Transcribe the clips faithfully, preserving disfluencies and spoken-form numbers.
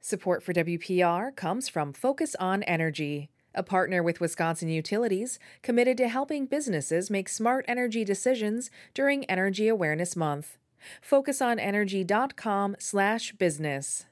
Support for W P R comes from Focus on Energy, a partner with Wisconsin Utilities committed to helping businesses make smart energy decisions during Energy Awareness Month. focus on energy dot com slash business.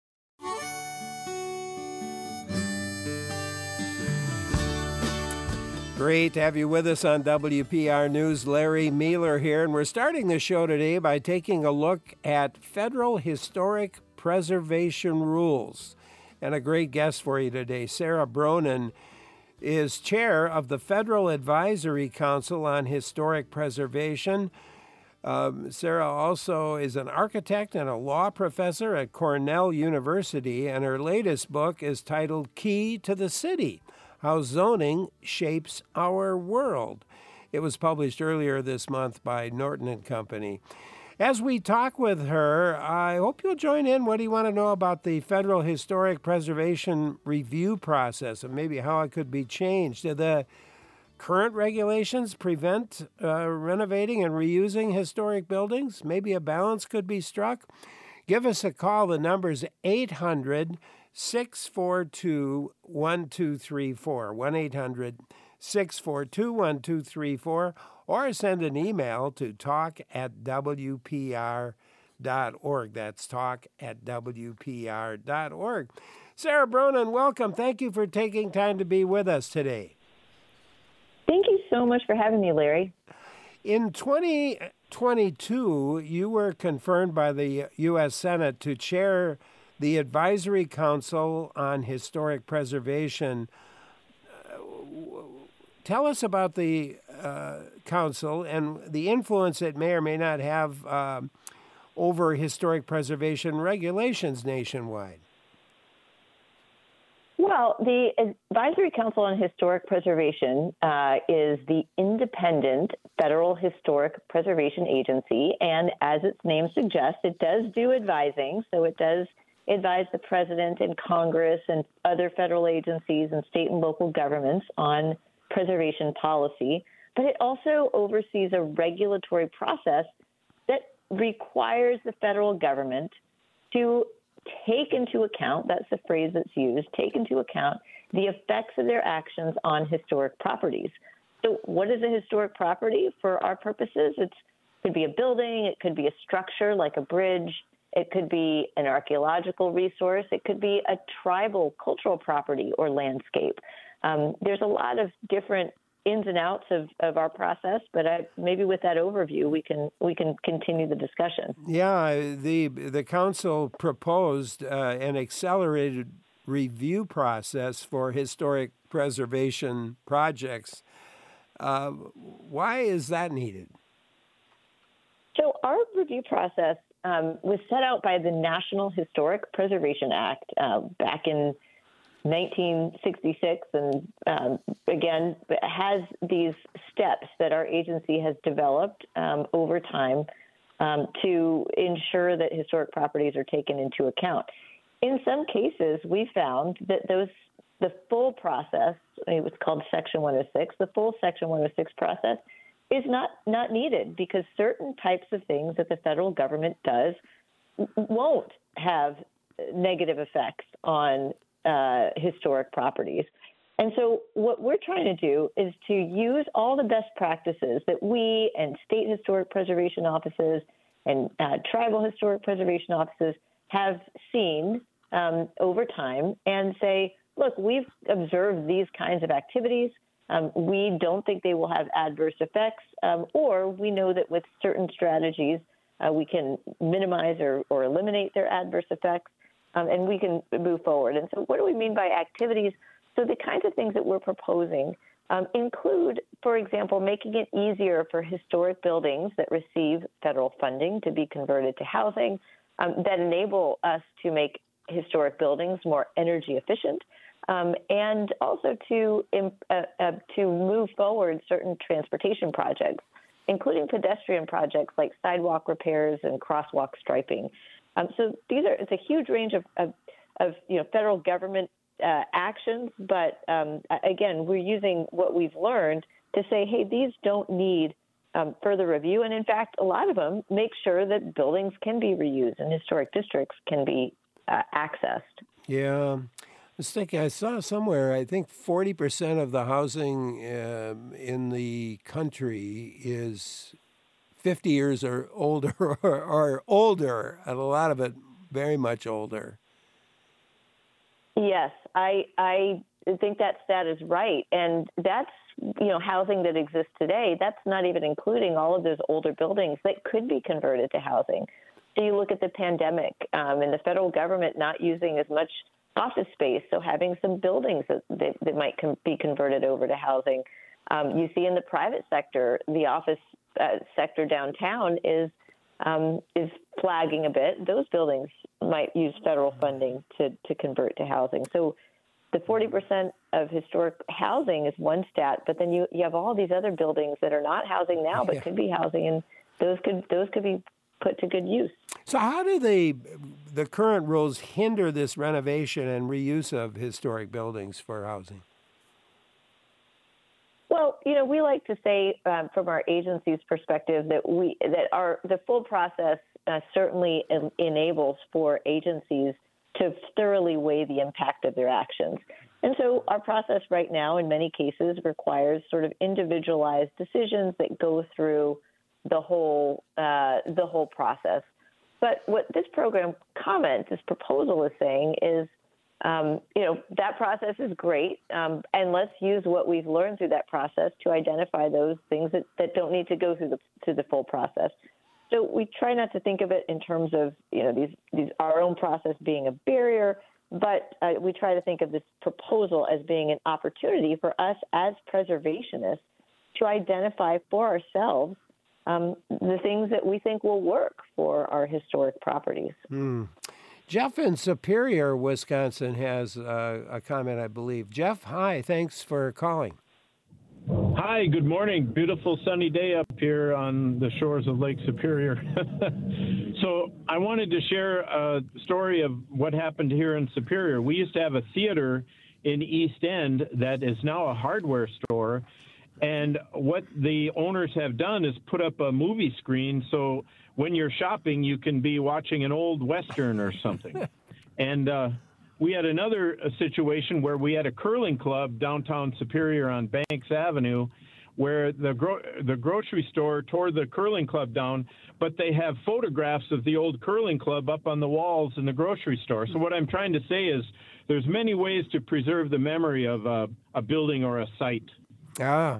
Great to have you with us on W P R News. Larry Mueller here, and we're starting the show today by taking a look at federal historic preservation rules. And a great guest for you today. Sarah Bronin is chair of the Federal Advisory Council on Historic Preservation. Um, Sarah also is an architect and a law professor at Cornell University, and her latest book is titled Key to the City: How Zoning Shapes Our World. It was published earlier this month by Norton and Company. As we talk with her, I hope you'll join in. What do you want to know about the Federal Historic Preservation Review process and maybe how it could be changed? Do the current regulations prevent uh, renovating and reusing historic buildings? Maybe a balance could be struck? Give us a call. The number's eight hundred, six four two, one two three four, one eight hundred, six four two, one two three four, or send an email to talk at W P R dot org. That's talk at W P R dot org. Sarah Bronin, welcome. Thank you for taking time to be with us today. Thank you so much for having me, Larry. In twenty twenty-two, you were confirmed by the U S Senate to chair the Advisory Council on Historic Preservation. Uh, tell us about the uh, council and the influence it may or may not have uh, over historic preservation regulations nationwide. Well, the Advisory Council on Historic Preservation uh, is the independent federal historic preservation agency, and as its name suggests, it does do advising, so it does advise the president and Congress and other federal agencies and state and local governments on preservation policy, but it also oversees a regulatory process that requires the federal government to take into account, that's the phrase that's used, take into account the effects of their actions on historic properties. So what is a historic property for our purposes? It could be a building, it could be a structure like a bridge, it could be an archaeological resource, it could be a tribal cultural property or landscape. Um, there's a lot of different ins and outs of, of our process, but I, maybe with that overview, we can we can continue the discussion. Yeah, the the council proposed uh, an accelerated review process for historic preservation projects. Uh, why is that needed? So our review process um, was set out by the National Historic Preservation Act uh, back in nineteen sixty-six, and um, again, has these steps that our agency has developed um, over time um, to ensure that historic properties are taken into account. In some cases, we found that those the full process, it was called Section one oh six, the full Section one oh six process is not, not needed because certain types of things that the federal government does won't have negative effects on Uh, historic properties. And so what we're trying to do is to use all the best practices that we and state historic preservation offices and uh, tribal historic preservation offices have seen um, over time and say, look, we've observed these kinds of activities. Um, we don't think they will have adverse effects, um, or we know that with certain strategies, uh, we can minimize or, or eliminate their adverse effects. Um, and we can move forward. And so what do we mean by activities? So the kinds of things that we're proposing um, include, for example, making it easier for historic buildings that receive federal funding to be converted to housing, um, that enable us to make historic buildings more energy efficient, um, and also to, uh, uh, to move forward certain transportation projects, including pedestrian projects like sidewalk repairs and crosswalk striping. Um, so these are it's a huge range of, of, of you know federal government uh, actions, but um, again, we're using what we've learned to say, hey, these don't need um, further review, and in fact, a lot of them make sure that buildings can be reused and historic districts can be uh, accessed. Yeah. I was thinking, I saw somewhere, I think forty percent of the housing uh, in the country is fifty years or older or, or older, and a lot of it very much older. Yes, I I think that stat is right, and that's you know housing that exists today. That's not even including all of those older buildings that could be converted to housing. So you look at the pandemic um, and the federal government not using as much office space, so having some buildings that that, that might com- be converted over to housing. Um, you see in the private sector, the office uh, sector downtown is. Um, is flagging a bit. Those buildings might use federal funding to, to convert to housing. So the forty percent of historic housing is one stat, but then you, you have all these other buildings that are not housing now, but yeah. could be housing, and those could those could be put to good use. So how do they, the current rules hinder this renovation and reuse of historic buildings for housing? Well, you know, we like to say um, from our agency's perspective that we that our the full process uh, certainly en- enables for agencies to thoroughly weigh the impact of their actions. And so our process right now in many cases requires sort of individualized decisions that go through the whole uh, the whole process. But what this program comment, this proposal is saying is, Um, you know, that process is great, um, and let's use what we've learned through that process to identify those things that, that don't need to go through the through the full process. So we try not to think of it in terms of, you know, these, these our own process being a barrier, but uh, we try to think of this proposal as being an opportunity for us as preservationists to identify for ourselves um, the things that we think will work for our historic properties. Mm. Jeff in Superior, Wisconsin, has uh, a comment, I believe. Jeff, hi. Thanks for calling. Hi, good morning. Beautiful sunny day up here on the shores of Lake Superior. So I wanted to share a story of what happened here in Superior. We used to have a theater in East End that is now a hardware store. And what the owners have done is put up a movie screen so when you're shopping, you can be watching an old Western or something. And uh, we had another uh, situation where we had a curling club downtown Superior on Banks Avenue where the gro- the grocery store tore the curling club down, but they have photographs of the old curling club up on the walls in the grocery store. So what I'm trying to say is there's many ways to preserve the memory of uh, a building or a site. Ah.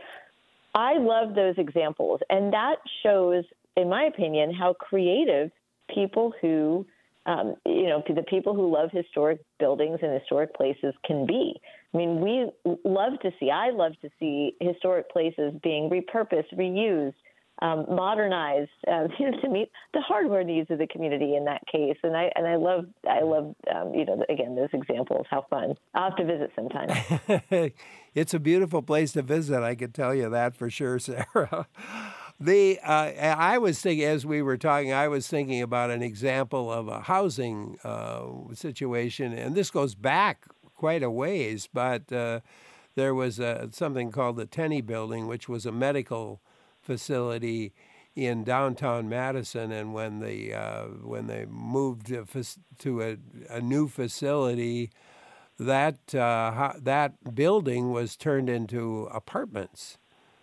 I love those examples, and that shows, in my opinion, how creative people who, um, you know, the people who love historic buildings and historic places can be. I mean, we love to see, I love to see historic places being repurposed, reused, um, modernized, uh, you know, to meet the hardware needs of the community in that case. And I and I love, I love, um, you know, again, those examples. How fun! I'll have to visit sometime. It's a beautiful place to visit. I can tell you that for sure, Sarah. The uh, I was thinking, as we were talking, I was thinking about an example of a housing uh, situation, and this goes back quite a ways, but uh, there was a, something called the Tenney Building, which was a medical facility in downtown Madison, and when the uh, when they moved to, to a, a new facility, that uh, that building was turned into apartments,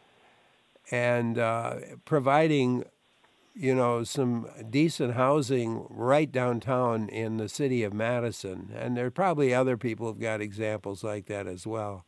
and uh, providing, you know, some decent housing right downtown in the city of Madison. And there are probably other people who've got examples like that as well.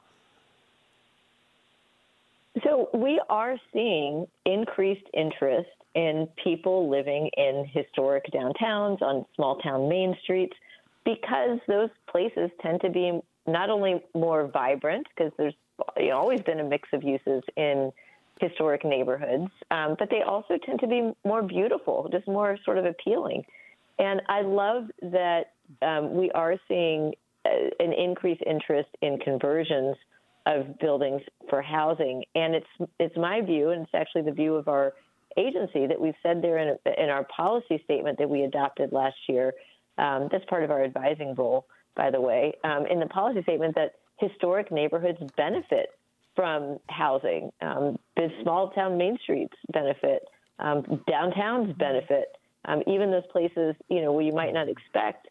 So we are seeing increased interest in people living in historic downtowns, on small town main streets, because those places tend to be not only more vibrant, because there's you know, always been a mix of uses in historic neighborhoods, um, but they also tend to be more beautiful, just more sort of appealing. And I love that um, we are seeing a, an increased interest in conversions of buildings for housing. And it's it's my view, and it's actually the view of our agency, that we've said there in, in our policy statement that we adopted last year. Um, that's part of our advising role, by the way, um, in the policy statement, that historic neighborhoods benefit from housing. Um, the small town main streets benefit. Um, downtowns benefit. Um, even those places, you know, where you might not expect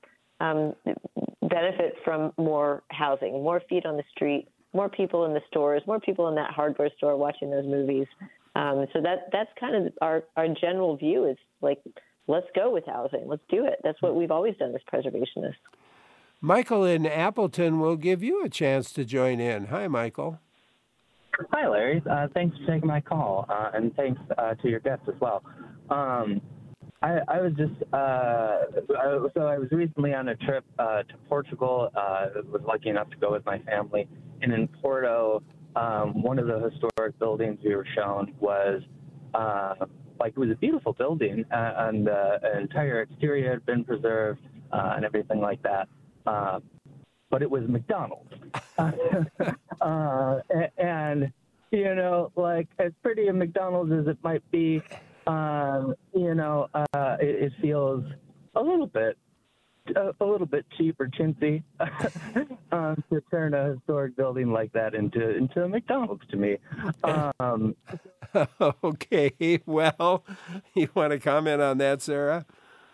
um, benefit from more housing, more feet on the street, more people in the stores, more people in that hardware store watching those movies. Um, so that that's kind of our, our general view is like, let's go with housing. Let's do it. That's what we've always done as preservationists. Michael in Appleton will give you a chance to join in. Hi, Michael. Hi, Larry. Uh, thanks for taking my call, uh, and thanks uh, to your guest as well. Um, I, I was just, uh, I, so I was recently on a trip uh, to Portugal. Uh, was lucky enough to go with my family. And in Porto, um, one of the historic buildings we were shown was, uh, like, it was a beautiful building, uh, and uh, the entire exterior had been preserved uh, and everything like that. Uh, but it was McDonald's. uh, and, you know, like, as pretty a McDonald's as it might be, Um, you know, uh, it, it feels a little bit, a, a little bit cheap or chintzy um, to turn a historic building like that into into a McDonald's to me. Um, okay, well, you want to comment on that, Sarah?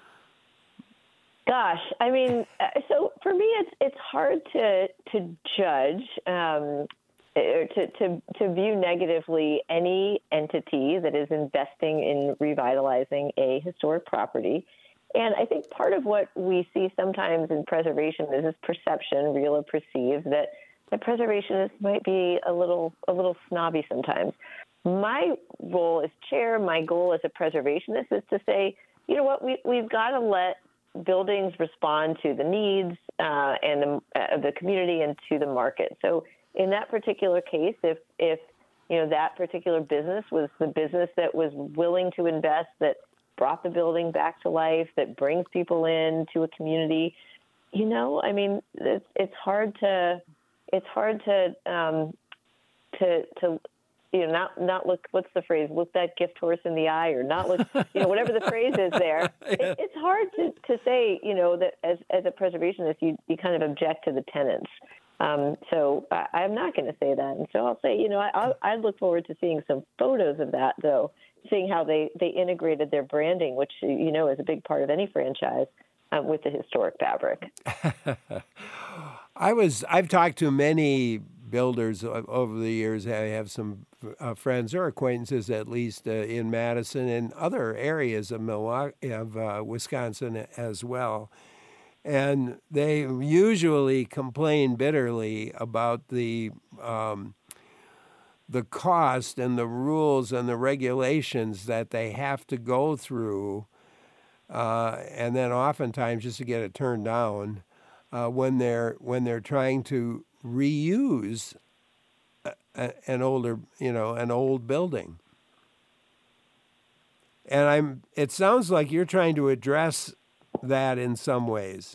Gosh, I mean, so for me, it's it's hard to to judge. Um, Or to, to, to view negatively any entity that is investing in revitalizing a historic property. And I think part of what we see sometimes in preservation is this perception, real or perceived, that the preservationists might be a little a little snobby sometimes. My role as chair, my goal as a preservationist is to say, you know what, we, we've got to let buildings respond to the needs uh, and the, uh, the community and to the market. So in that particular case, if, if you know that particular business was the business that was willing to invest, that brought the building back to life, that brings people in to a community, you know, I mean, it's, it's hard to it's hard to um, to to you know not not look what's the phrase look that gift horse in the eye or not look you know whatever the phrase is there. It, it's hard to, to say you know that as as a preservationist you you kind of object to the tenants. Um, so I, I'm not going to say that. And so I'll say, you know, I, I look forward to seeing some photos of that, though, seeing how they, they integrated their branding, which, you know, is a big part of any franchise, uh, with the historic fabric. I was, I've talked to many builders over the years. I have some uh, friends or acquaintances, at least, uh, in Madison and other areas of Milwaukee, of uh, Wisconsin as well. And they usually complain bitterly about the um, the cost and the rules and the regulations that they have to go through, uh, and then oftentimes just to get it turned down uh, when they're when they're trying to reuse a, a, an older you know an old building. And I'm. It sounds like you're trying to address that in some ways.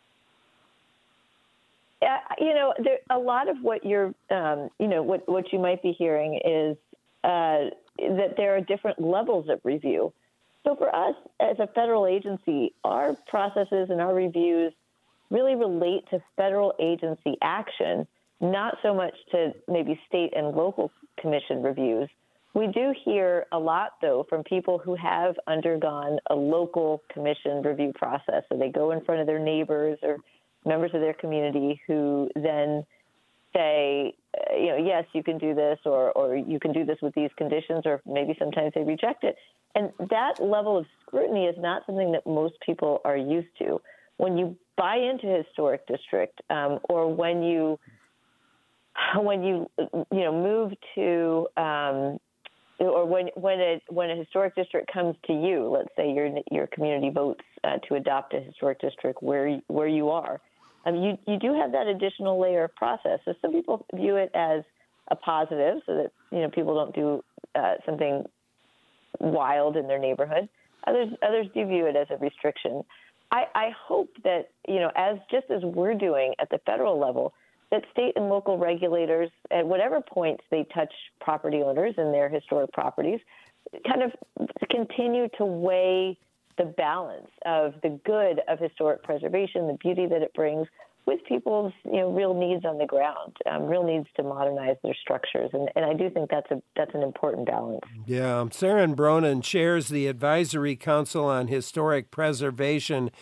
Yeah, you know, there, a lot of what you're, um, you know, what, what you might be hearing is uh, that there are different levels of review. So for us as a federal agency, our processes and our reviews really relate to federal agency action, not so much to maybe state and local commission reviews. We do hear a lot, though, from people who have undergone a local commission review process. So they go in front of their neighbors or members of their community who then say, you know, yes, you can do this, or, or you can do this with these conditions, or maybe sometimes they reject it. And that level of scrutiny is not something that most people are used to. When you buy into a historic district, um, or when you when you you know move to um, or when when a when a historic district comes to you, let's say your your community votes uh, to adopt a historic district where where you are, um, you you do have that additional layer of process. So some people view it as a positive, so that you know people don't do uh, something wild in their neighborhood. Others others do view it as a restriction. I, I hope that you know as just as we're doing at the federal level, that state and local regulators, at whatever points they touch property owners and their historic properties, kind of continue to weigh the balance of the good of historic preservation, the beauty that it brings, with people's you know real needs on the ground, um, real needs to modernize their structures, and, and I do think that's a that's an important balance. Yeah, Saren Bronin chairs the Advisory Council on Historic Preservation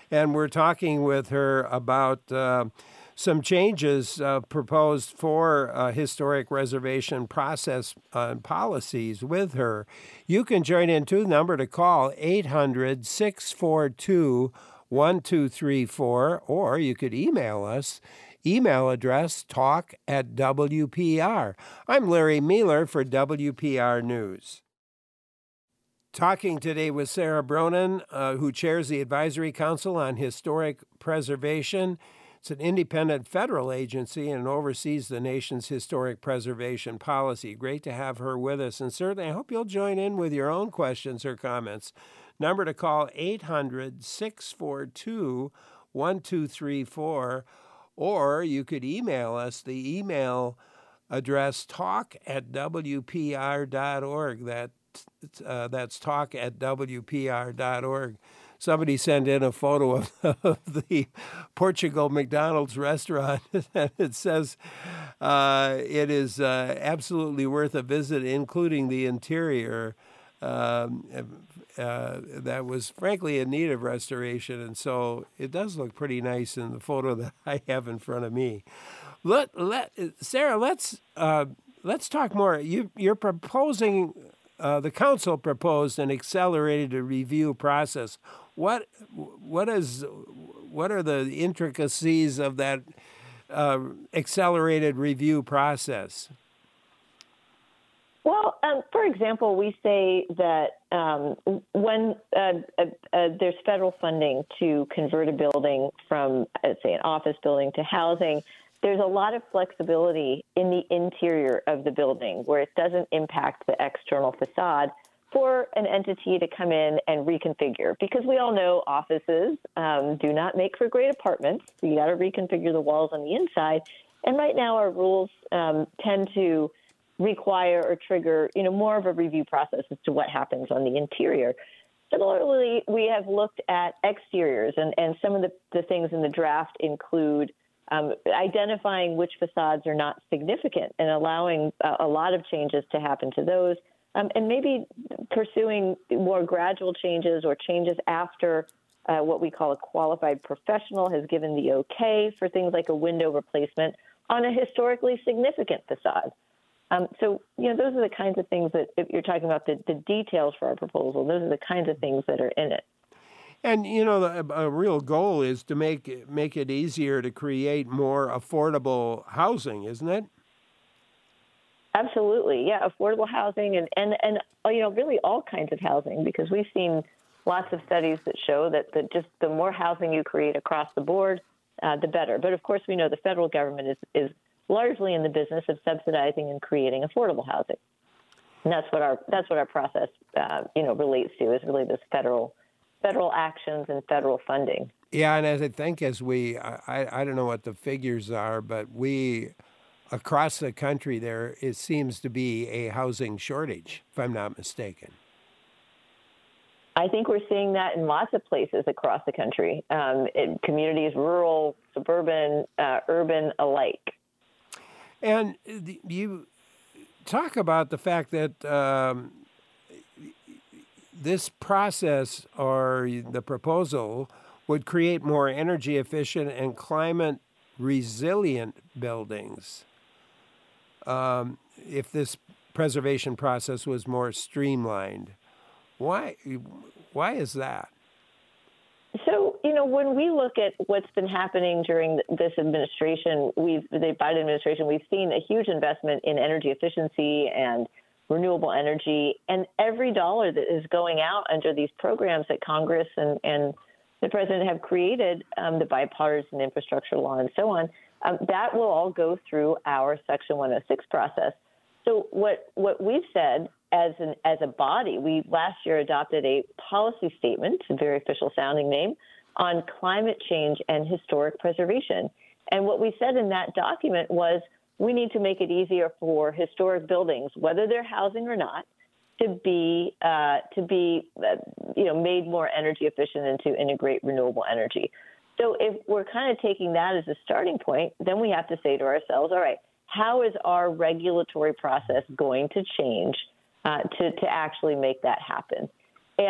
and we're talking with her about uh, some changes uh, proposed for uh, historic reservation process uh, policies with her. You can join in too. Number to call, eight hundred, six four two, one two three four, or you could email us. Email address, talk at W P R. I'm Larry Mealer for W P R News. Talking today with Sarah Bronin, uh, who chairs the Advisory Council on Historic Preservation. It's an independent federal agency and oversees the nation's historic preservation policy. Great to have her with us, and certainly I hope you'll join in with your own questions or comments. Number to call, eight hundred, six four two, one two three four, or you could email us. The email address, talk at W P R dot org. That, uh, that's talk at W P R dot org. Somebody sent in a photo of, of the Portugal McDonald's restaurant, and it says uh, it is uh, absolutely worth a visit, including the interior. Um, uh, that was frankly in need of restoration, and so it does look pretty nice in the photo that I have in front of me. Let, let Sarah, let's uh, let's talk more. You, you're proposing. Uh, the council proposed an accelerated review process. What what is what are the intricacies of that uh, accelerated review process? Well, um, for example, we say that um, when uh, uh, uh, there's federal funding to convert a building from, uh, say, an office building to housing, there's a lot of flexibility in the interior of the building where it doesn't impact the external facade for an entity to come in and reconfigure. Because we all know offices um, do not make for great apartments. So you got to reconfigure the walls on the inside. And right now our rules um, tend to require or trigger, you know, more of a review process as to what happens on the interior. Similarly, we have looked at exteriors, and, and some of the, the things in the draft include Um, identifying which facades are not significant and allowing a, a lot of changes to happen to those, um, and maybe pursuing more gradual changes or changes after uh, what we call a qualified professional has given the okay for things like a window replacement on a historically significant facade. Um, so, you know, those are the kinds of things that, if you're talking about the, the details for our proposal, those are the kinds of things that are in it. And, you know, the, a real goal is to make make it easier to create more affordable housing, isn't it? Absolutely. Yeah, affordable housing and, and, and you know, really all kinds of housing, because we've seen lots of studies that show that the, just the more housing you create across the board, uh, the better. But, of course, we know the federal government is, is largely in the business of subsidizing and creating affordable housing. And that's what our that's what our process, uh, you know, relates to, is really this federal federal actions and federal funding. Yeah, and as I think as we, I, I don't know what the figures are, but we, across the country there, it seems to be a housing shortage, if I'm not mistaken. I think we're seeing that in lots of places across the country, um, in communities, rural, suburban, uh, urban alike. And you talk about the fact that um, this process or the proposal would create more energy efficient and climate resilient buildings um, if this preservation process was more streamlined. Why, why is that? So, you know, when we look at what's been happening during this administration, we've the Biden administration, we've seen a huge investment in energy efficiency and renewable energy, and every dollar that is going out under these programs that Congress and, and the president have created, um, the bipartisan infrastructure law and so on, um, that will all go through our Section one oh six process. So what what we've said as an as a body, we last year adopted a policy statement, a very official sounding name, on climate change and historic preservation. And what we said in that document was, we need to make it easier for historic buildings, whether they're housing or not, to be uh, to be uh, you know made more energy efficient and to integrate renewable energy. So if we're kind of taking that as a starting point, then we have to say to ourselves, all right, how is our regulatory process going to change uh, to to actually make that happen? And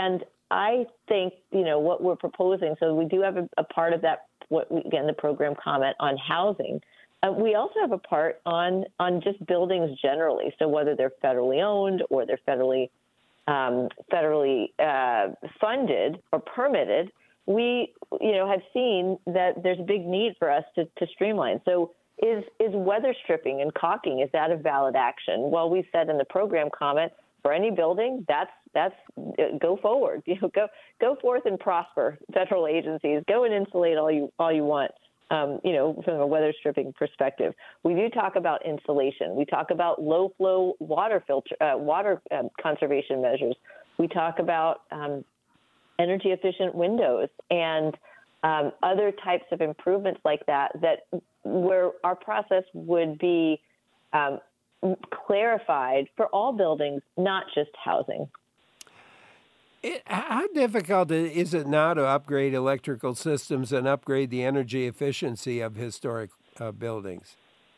I think, you know, what we're proposing, so we do have a, a part of that, what we, again, the program comment on housing. Uh, we also have a part on on just buildings generally. So whether they're federally owned or they're federally um, federally uh, funded or permitted, we, you know, have seen that there's a big need for us to, to streamline. So is is weather stripping and caulking, is that a valid action? Well, we said in the program comment, for any building, that's that's uh, go forward. You know, go go forth and prosper. Federal agencies, go and insulate all you all you want. Um, you know, from a weather stripping perspective, we do talk about insulation. We talk about low flow water filter, uh, water uh, conservation measures. We talk about um, energy efficient windows and um, other types of improvements like that. That where our process would be um, clarified for all buildings, not just housing. It, how difficult is it now to upgrade electrical systems and upgrade the energy efficiency of historic uh, buildings?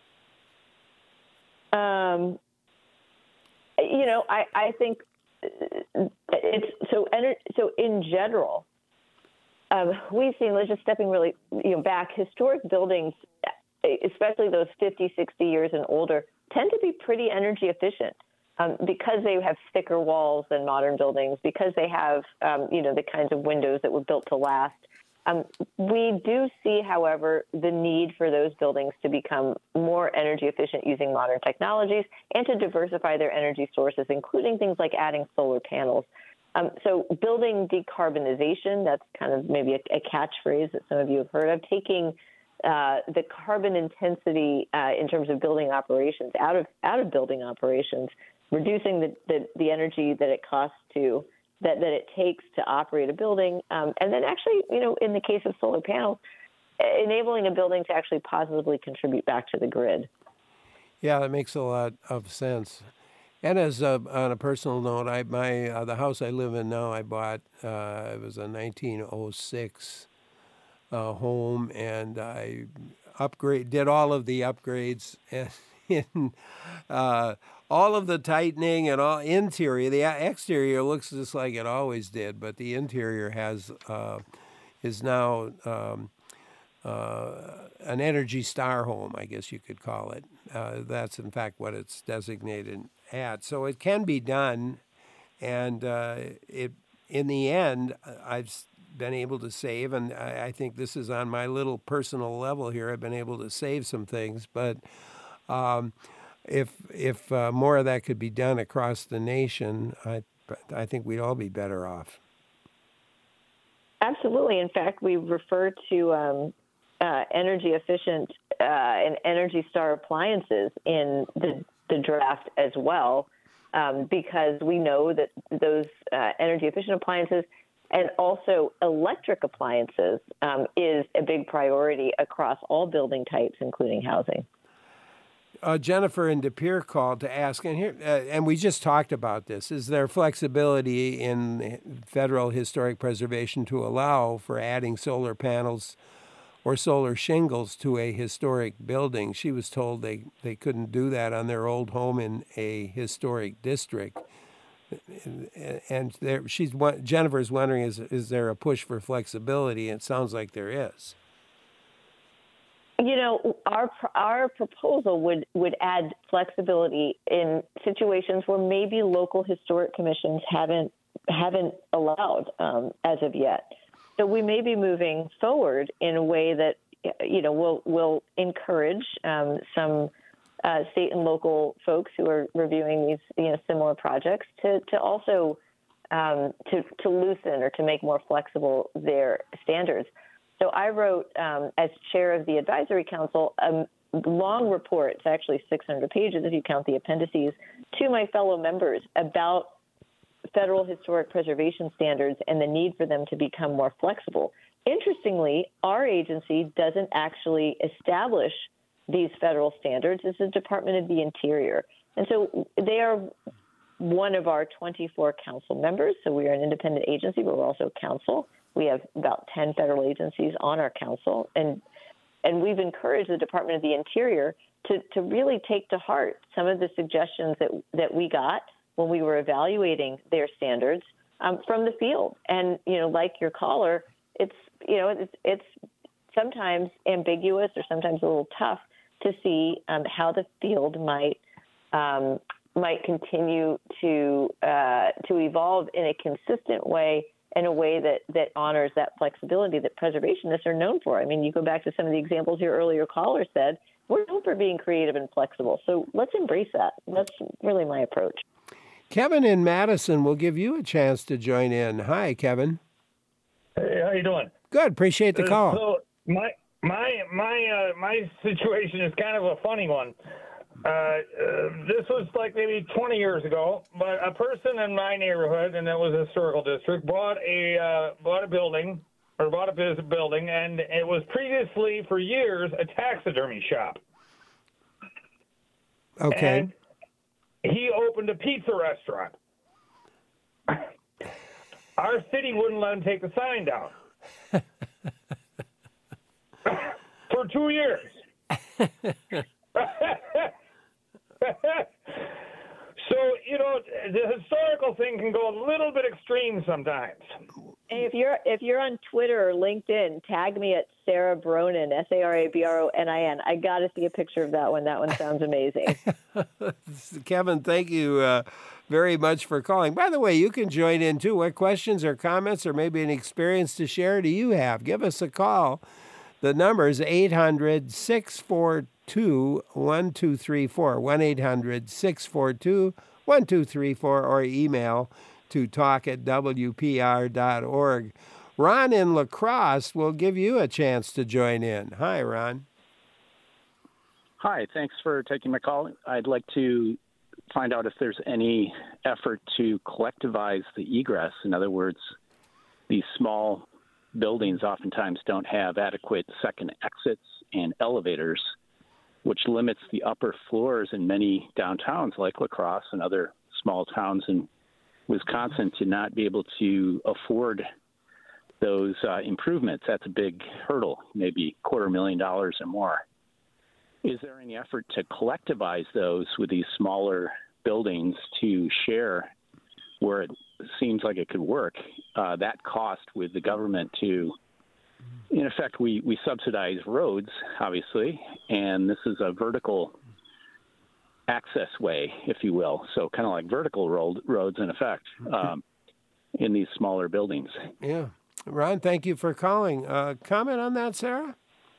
Um, you know, I, I think it's so. So in general, um, we've seen. Let's just stepping really, you know, back. Historic buildings, especially those fifty, sixty years and older, tend to be pretty energy efficient. Um, because they have thicker walls than modern buildings, because they have, um, you know, the kinds of windows that were built to last. Um, we do see, however, the need for those buildings to become more energy efficient using modern technologies and to diversify their energy sources, including things like adding solar panels. Um, so building decarbonization, that's kind of maybe a, a catchphrase that some of you have heard of, taking uh, the carbon intensity uh, in terms of building operations out of out of building operations, reducing the, the, the energy that it costs to, that, that it takes to operate a building. Um, and then actually, you know, in the case of solar panels, enabling a building to actually positively contribute back to the grid. Yeah, that makes a lot of sense. And as a, on a personal note, I my uh, the house I live in now, I bought, uh, it was a nineteen oh six uh, home, and I upgrade did all of the upgrades and in uh, all of the tightening and all interior. The exterior looks just like it always did, but the interior has uh, is now um, uh, an Energy Star home, I guess you could call it. Uh, that's in fact what it's designated at. So it can be done, and uh, it in the end, I've been able to save, and I, I think this is on my little personal level here. I've been able to save some things, but. Um, if if uh, more of that could be done across the nation, I I think we'd all be better off. Absolutely. In fact, we refer to um, uh, energy efficient uh, and Energy Star appliances in the, the draft as well, um, because we know that those uh, energy efficient appliances and also electric appliances um, is a big priority across all building types, including housing. Uh, Jennifer in De Pere called to ask, and here, uh, and we just talked about this. Is there flexibility in federal historic preservation to allow for adding solar panels or solar shingles to a historic building? She was told they, they couldn't do that on their old home in a historic district. And there, she's Jennifer's wondering, is is there a push for flexibility? It sounds like there is. You know, our our proposal would, would add flexibility in situations where maybe local historic commissions haven't haven't allowed um, as of yet. So we may be moving forward in a way that, you know, will will encourage um, some uh, state and local folks who are reviewing these, you know, similar projects to to also um, to to loosen or to make more flexible their standards. So I wrote, um, as chair of the advisory council, a long report, it's actually six hundred pages if you count the appendices, to my fellow members about federal historic preservation standards and the need for them to become more flexible. Interestingly, our agency doesn't actually establish these federal standards. It's the Department of the Interior. And so they are one of our twenty-four council members. So we are an independent agency, but we're also council. We have about ten federal agencies on our council, and and we've encouraged the Department of the Interior to, to really take to heart some of the suggestions that, that we got when we were evaluating their standards um, from the field. And, you know, like your caller, it's, you know, it's, it's sometimes ambiguous or sometimes a little tough to see um, how the field might um, might continue to uh, to evolve in a consistent way, in a way that, that honors that flexibility that preservationists are known for. I mean, you go back to some of the examples your earlier caller said, we're known for being creative and flexible. So let's embrace that. That's really my approach. Kevin in Madison will give you a chance to join in. Hi, Kevin. Hey, how you doing? Good. Appreciate the call. Uh, so my my my uh, my situation is kind of a funny one. Uh, uh, this was like maybe twenty years ago, but a person in my neighborhood, and it was a historical district, bought a uh, bought a building or bought a business building, and it was previously for years a taxidermy shop. Okay. And he opened a pizza restaurant. Our city wouldn't let him take the sign down for two years. So, you know, the historical thing can go a little bit extreme sometimes. Hey, if you're if you're on Twitter or LinkedIn, tag me at Sarah Bronin, S A R A B R O N I N. I got to see a picture of that one. That one sounds amazing. Kevin, thank you uh, very much for calling. By the way, you can join in too. What questions or comments or maybe an experience to share do you have? Give us a call. The number is eight hundred, six four two, one two three four, one eight hundred, six four two, one two three four, or email to talk at W P R dot org. Ron in La Crosse will give you a chance to join in. Hi, Ron. Hi, thanks for taking my call. I'd like to find out if there's any effort to collectivize the egress. In other words, these small buildings oftentimes don't have adequate second exits and elevators, which limits the upper floors in many downtowns like La Crosse and other small towns in Wisconsin to not be able to afford those uh, improvements. That's a big hurdle, maybe quarter million dollars or more. Is there any effort to collectivize those with these smaller buildings to share where it seems like it could work, uh, that cost with the government to, in effect, we, we subsidize roads, obviously, and this is a vertical access way, if you will. So kind of like vertical road, roads, in effect, um, in these smaller buildings. Yeah. Ron, thank you for calling. Uh, comment on that, Sarah?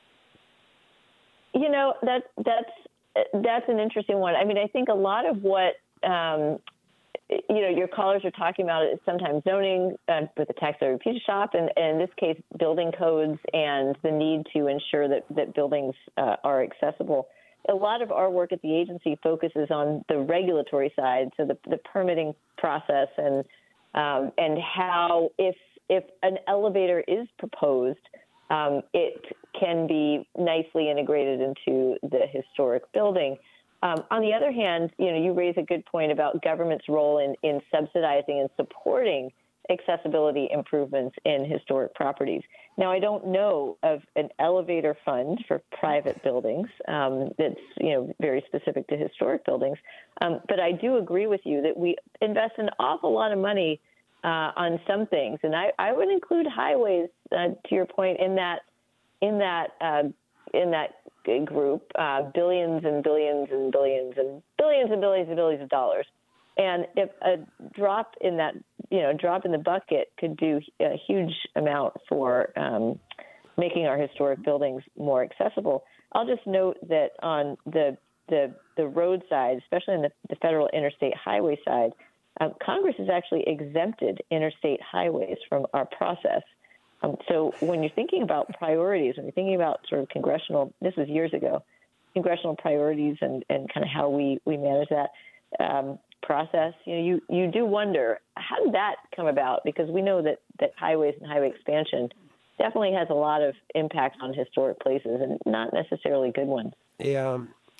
You know, that that's that's an interesting one. I mean, I think a lot of what um, you know your callers are talking about is sometimes zoning uh, with the taxidermy pizza shop, and, and in this case, building codes and the need to ensure that that buildings uh, are accessible. A lot of our work at the agency focuses on the regulatory side, so the, the permitting process and um, and how if if an elevator is proposed, um, it can be nicely integrated into the historic building. Um, on the other hand, you know, you raise a good point about government's role in, in subsidizing and supporting accessibility improvements in historic properties. Now, I don't know of an elevator fund for private buildings um, that's, you know, very specific to historic buildings. Um, but I do agree with you that we invest an awful lot of money uh, on some things. And I, I would include highways, uh, to your point, in that in that uh, in that group, uh, billions and billions and billions and billions and billions and billions of dollars. And if a drop in that, you know, drop in the bucket could do a huge amount for um, making our historic buildings more accessible. I'll just note that on the the, the road side, especially on the, the federal interstate highway side, um, Congress has actually exempted interstate highways from our process. Um, so when you're thinking about priorities, when you're thinking about sort of congressional, this was years ago, congressional priorities and, and kind of how we, we manage that um, process, you know, you, you do wonder, how did that come about? Because we know that, that highways and highway expansion definitely has a lot of impact on historic places and not necessarily good ones. Yeah.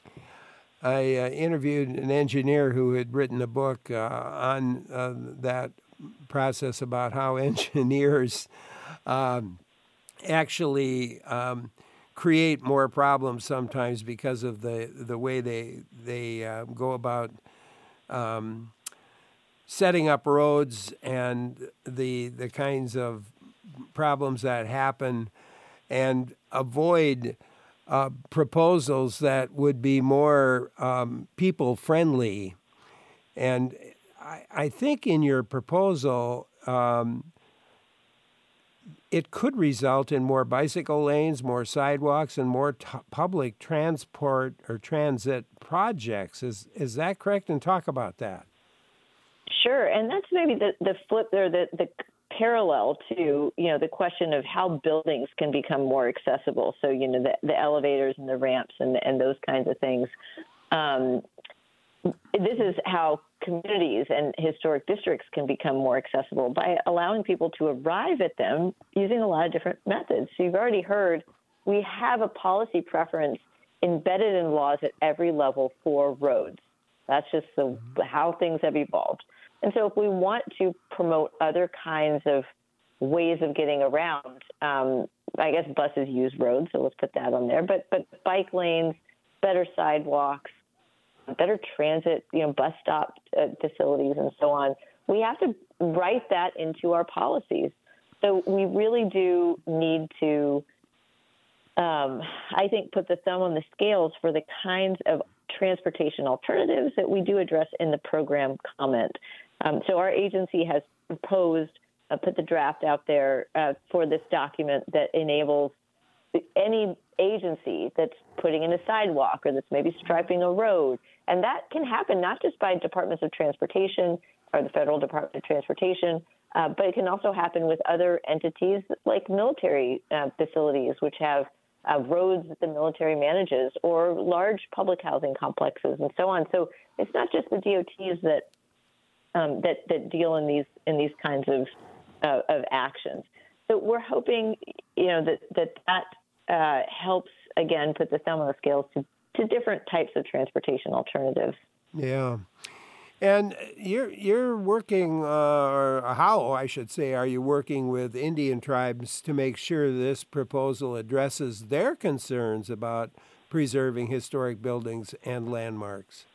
I uh, interviewed an engineer who had written a book uh, on uh, that process about how engineers um, actually um, create more problems sometimes because of the the way they they uh, go about um, setting up roads and the the kinds of problems that happen, and avoid uh, proposals that would be more um, people-friendly. And I, I think in your proposal, um, it could result in more bicycle lanes, more sidewalks, and more t- public transport or transit projects. Is is that correct? And talk about that. Sure, and that's maybe the, the flip there, the, the parallel to, you know, the question of how buildings can become more accessible. So, you know, the, the elevators and the ramps and, and those kinds of things. Um, this is how communities and historic districts can become more accessible by allowing people to arrive at them using a lot of different methods. So you've already heard we have a policy preference embedded in laws at every level for roads. That's just the, how things have evolved. And so if we want to promote other kinds of ways of getting around, um, I guess buses use roads, so let's put that on there, but but bike lanes, better sidewalks, better transit, you know, bus stop uh, facilities and so on, we have to write that into our policies. So we really do need to, um, I think, put the thumb on the scales for the kinds of transportation alternatives that we do address in the program comment. Um, so our agency has proposed, uh, put the draft out there uh, for this document that enables any agency that's putting in a sidewalk or that's maybe striping a road. And that can happen not just by departments of transportation or the Federal Department of Transportation, uh, but it can also happen with other entities like military uh, facilities, which have uh, roads that the military manages, or large public housing complexes and so on. So it's not just the D O Ts that um, that, that deal in these in these kinds of uh, of actions. So we're hoping, you know, that that that uh, helps again put the thumb on the scales to, to different types of transportation alternatives. Yeah, and you're you're working, uh, or how I should say, are you working with Indian tribes to make sure this proposal addresses their concerns about preserving historic buildings and landmarks?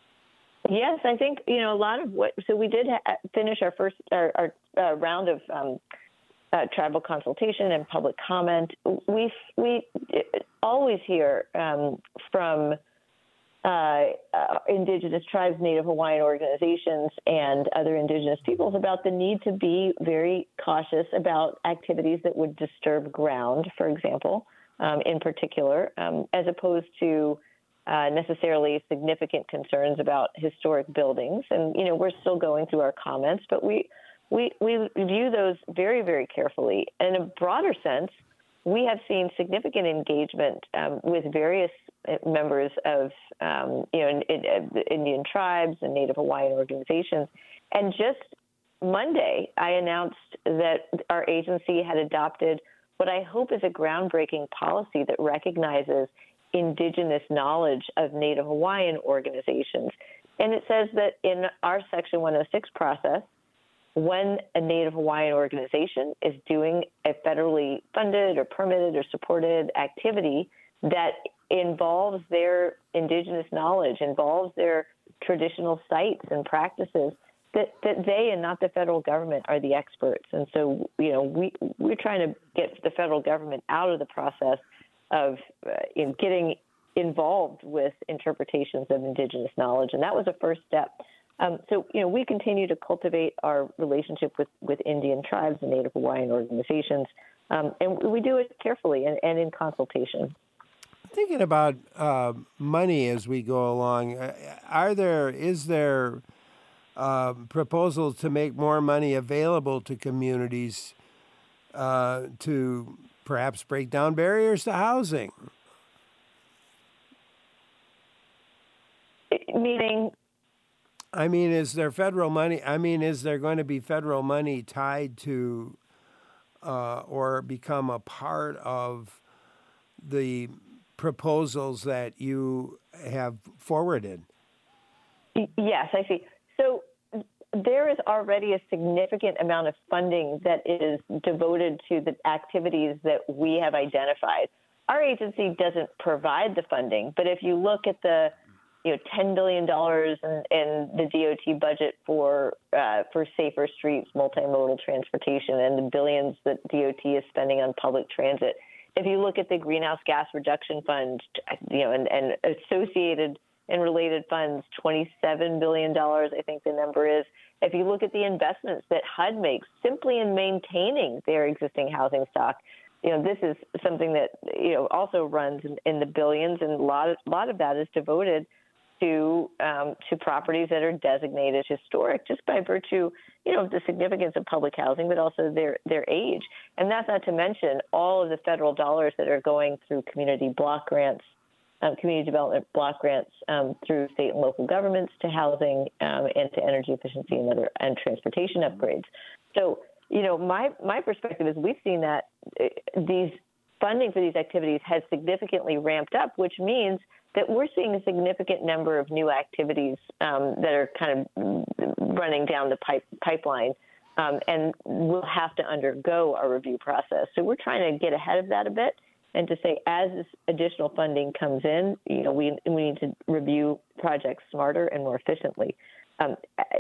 Yes, I think, you know, a lot of what, so we did ha- finish our first, our, our uh, round of um, uh, tribal consultation and public comment. We, we always hear um, from uh, uh, Indigenous tribes, Native Hawaiian organizations, and other Indigenous peoples about the need to be very cautious about activities that would disturb ground, for example, um, in particular, um, as opposed to Uh, necessarily significant concerns about historic buildings. And, you know, we're still going through our comments, but we, we, we view those very, very carefully. In a broader sense, we have seen significant engagement um, with various members of, um, you know, in, in, the Indian tribes and Native Hawaiian organizations. And just Monday, I announced that our agency had adopted what I hope is a groundbreaking policy that recognizes Indigenous knowledge of Native Hawaiian organizations. And it says that in our Section one oh six process, when a Native Hawaiian organization is doing a federally funded or permitted or supported activity that involves their Indigenous knowledge, involves their traditional sites and practices, that, that they and not the federal government are the experts. And so, you know, we, we're trying to get the federal government out of the process of uh, in getting involved with interpretations of Indigenous knowledge. And that was a first step. Um, so, you know, we continue to cultivate our relationship with, with Indian tribes and Native Hawaiian organizations, um, and we do it carefully and, and in consultation. Thinking about uh, money as we go along, are there, is there uh, proposals to make more money available to communities uh, to perhaps break down barriers to housing? Meaning? I mean, is there federal money? I mean, is there going to be federal money tied to uh, or become a part of the proposals that you have forwarded? Yes, I see. So there is already a significant amount of funding that is devoted to the activities that we have identified. Our agency doesn't provide the funding, but if you look at the you know, ten billion dollars in, in the D O T budget for uh, for safer streets, multimodal transportation, and the billions that D O T is spending on public transit. If you look at the Greenhouse Gas Reduction Fund, you know, and, and associated and related funds, twenty-seven billion dollars, I think the number is. If you look at the investments that H U D makes simply in maintaining their existing housing stock, you know, this is something that, you know, also runs in, in the billions, and a lot of, a lot of that is devoted to um, to properties that are designated historic just by virtue, you know, of the significance of public housing, but also their their age. And that's not to mention all of the federal dollars that are going through community block grants, um, community development block grants um, through state and local governments to housing um, and to energy efficiency and other and transportation upgrades. So, you know, my my perspective is we've seen that uh, these funding for these activities has significantly ramped up, which means that we're seeing a significant number of new activities um, that are kind of running down the pipe, pipeline, um, and we'll have to undergo a review process. So we're trying to get ahead of that a bit and to say, as this additional funding comes in, you know, we we need to review projects smarter and more efficiently. Um,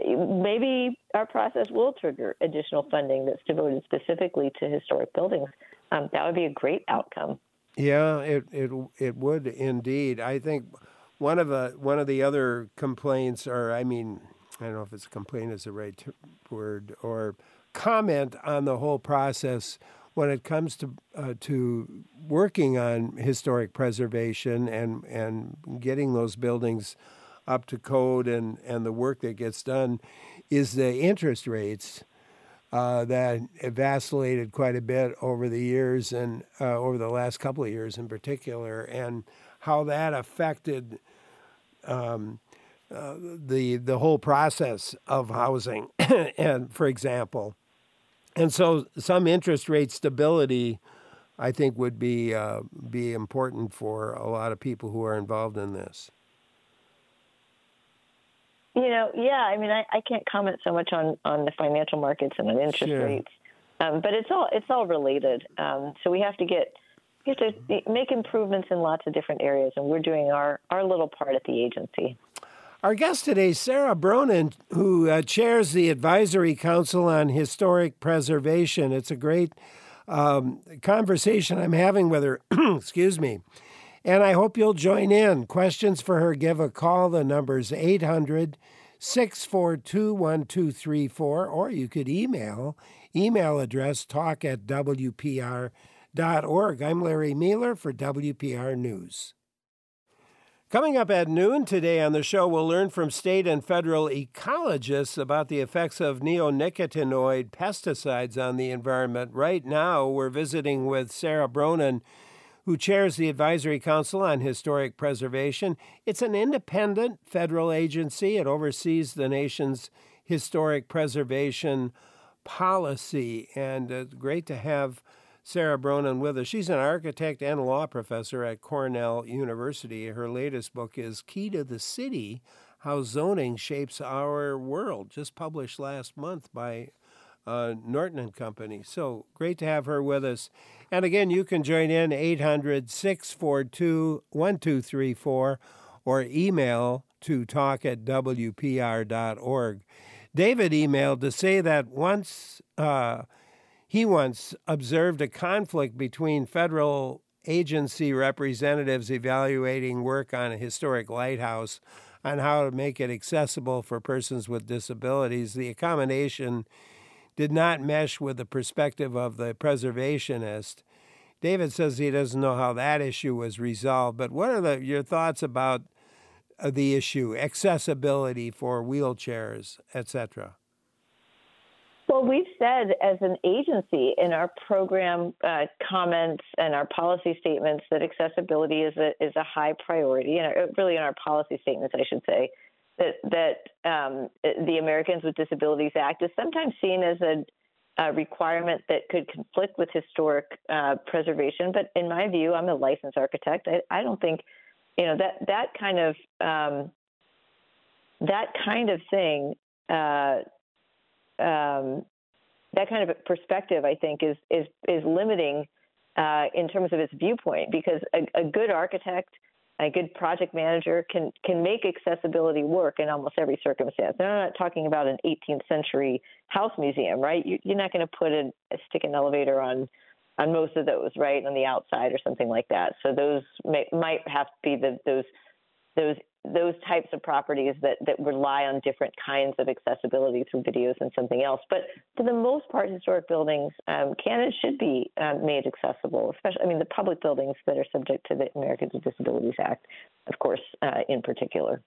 maybe our process will trigger additional funding that's devoted specifically to historic buildings. Um, that would be a great outcome. Yeah, it it it would indeed. I think one of the one of the other complaints, or I mean, I don't know if it's a complaint is the right t- word, or comment on the whole process when it comes to uh, to working on historic preservation and and getting those buildings up to code and, and the work that gets done, is the interest rates uh, that have vacillated quite a bit over the years and uh, over the last couple of years in particular, and how that affected um, uh, the the whole process of housing, and for example. And so some interest rate stability, I think, would be uh, be important for a lot of people who are involved in this. You know, yeah, I mean, I, I can't comment so much on, on the financial markets and on interest Sure. rates, um, but it's all it's all related. Um, so we have to get we have to make improvements in lots of different areas, and we're doing our, our little part at the agency. Our guest today, Sarah Bronin, who uh, chairs the Advisory Council on Historic Preservation. It's a great um, conversation I'm having with her. Excuse me. And I hope you'll join in. Questions for her, give a call. The number's eight hundred, six four two, one two three four, or you could email, email address talk at W P R dot org. I'm Larry Mueller for W P R News. Coming up at noon today on the show, we'll learn from state and federal ecologists about the effects of neonicotinoid pesticides on the environment. Right now, we're visiting with Sarah Bronin, who chairs the Advisory Council on Historic Preservation. It's an independent federal agency. It oversees the nation's historic preservation policy. And it's great to have Sarah Bronin with us. She's an architect and law professor at Cornell University. Her latest book is Key to the City, How Zoning Shapes Our World, just published last month by uh, Norton and Company. So great to have her with us. And again, you can join in eight hundred, six four two, one two three four or email to talk at W P R dot org. David emailed to say that once uh, he once observed a conflict between federal agency representatives evaluating work on a historic lighthouse on how to make it accessible for persons with disabilities. The accommodation did not mesh with the perspective of the preservationist. David says he doesn't know how that issue was resolved, but what are the, your thoughts about uh, the issue, accessibility for wheelchairs, et cetera? Well, we've said as an agency in our program uh, comments and our policy statements that accessibility is a is a high priority, and our, really in our policy statements, I should say, that that um, the Americans with Disabilities Act is sometimes seen as a, a requirement that could conflict with historic uh, preservation. But in my view, I'm a licensed architect. I, I don't think, you know, that that kind of um, that kind of thing. Uh, Um, that kind of perspective, I think, is is is limiting uh, in terms of its viewpoint, because a, a good architect a good project manager can can make accessibility work in almost every circumstance. And I'm not talking about an eighteenth century house museum, right? You, you're not going to put a, a stick an elevator on on most of those, right, on the outside or something like that. So those may, might have to be the, those those those types of properties that, that rely on different kinds of accessibility through videos and something else. But for the most part, historic buildings um, can and should be um, made accessible, especially, I mean, the public buildings that are subject to the Americans with Disabilities Act, of course, uh, in particular.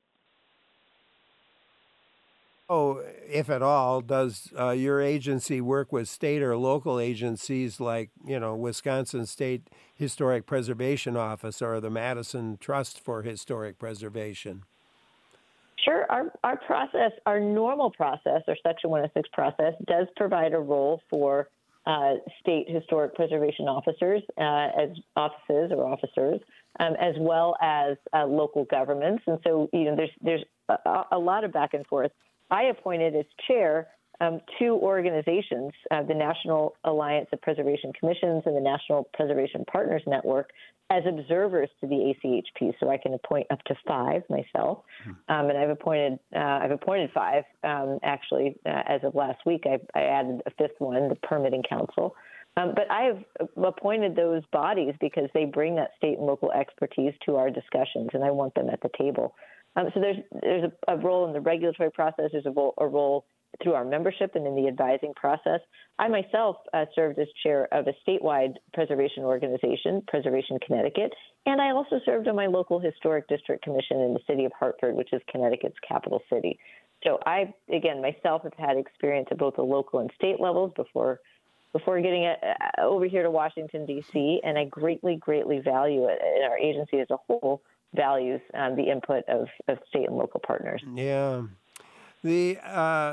Oh, if at all, does uh, your agency work with state or local agencies like, you know, Wisconsin State Historic Preservation Office or the Madison Trust for Historic Preservation? Sure. Our, our process, our normal process, or Section one oh six process, does provide a role for uh, state historic preservation officers, uh, as offices or officers, um, as well as uh, local governments. And so, you know, there's there's a, a lot of back and forth. I appointed as chair um, two organizations, uh, the National Alliance of Preservation Commissions and the National Preservation Partners Network, as observers to the A C H P. So I can appoint up to five myself, um, and I've appointed uh, I've appointed five um, actually uh, as of last week. I, I added a fifth one, the Permitting Council. Um, but I have appointed those bodies because they bring that state and local expertise to our discussions, and I want them at the table. Um, so there's there's a, a role in the regulatory process. There's a role, a role through our membership and in the advising process. I myself uh, served as chair of a statewide preservation organization, Preservation Connecticut, and I also served on my local historic district commission in the city of Hartford, which is Connecticut's capital city. So I, again, myself have had experience at both the local and state levels before before getting it, uh, over here to Washington, D C, and I greatly, greatly value it, and our agency as a whole values um, the input of, of state and local partners. Yeah. The uh,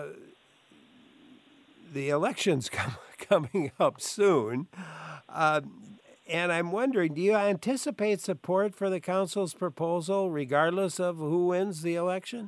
the election's come, coming up soon, uh, and I'm wondering, do you anticipate support for the council's proposal regardless of who wins the election?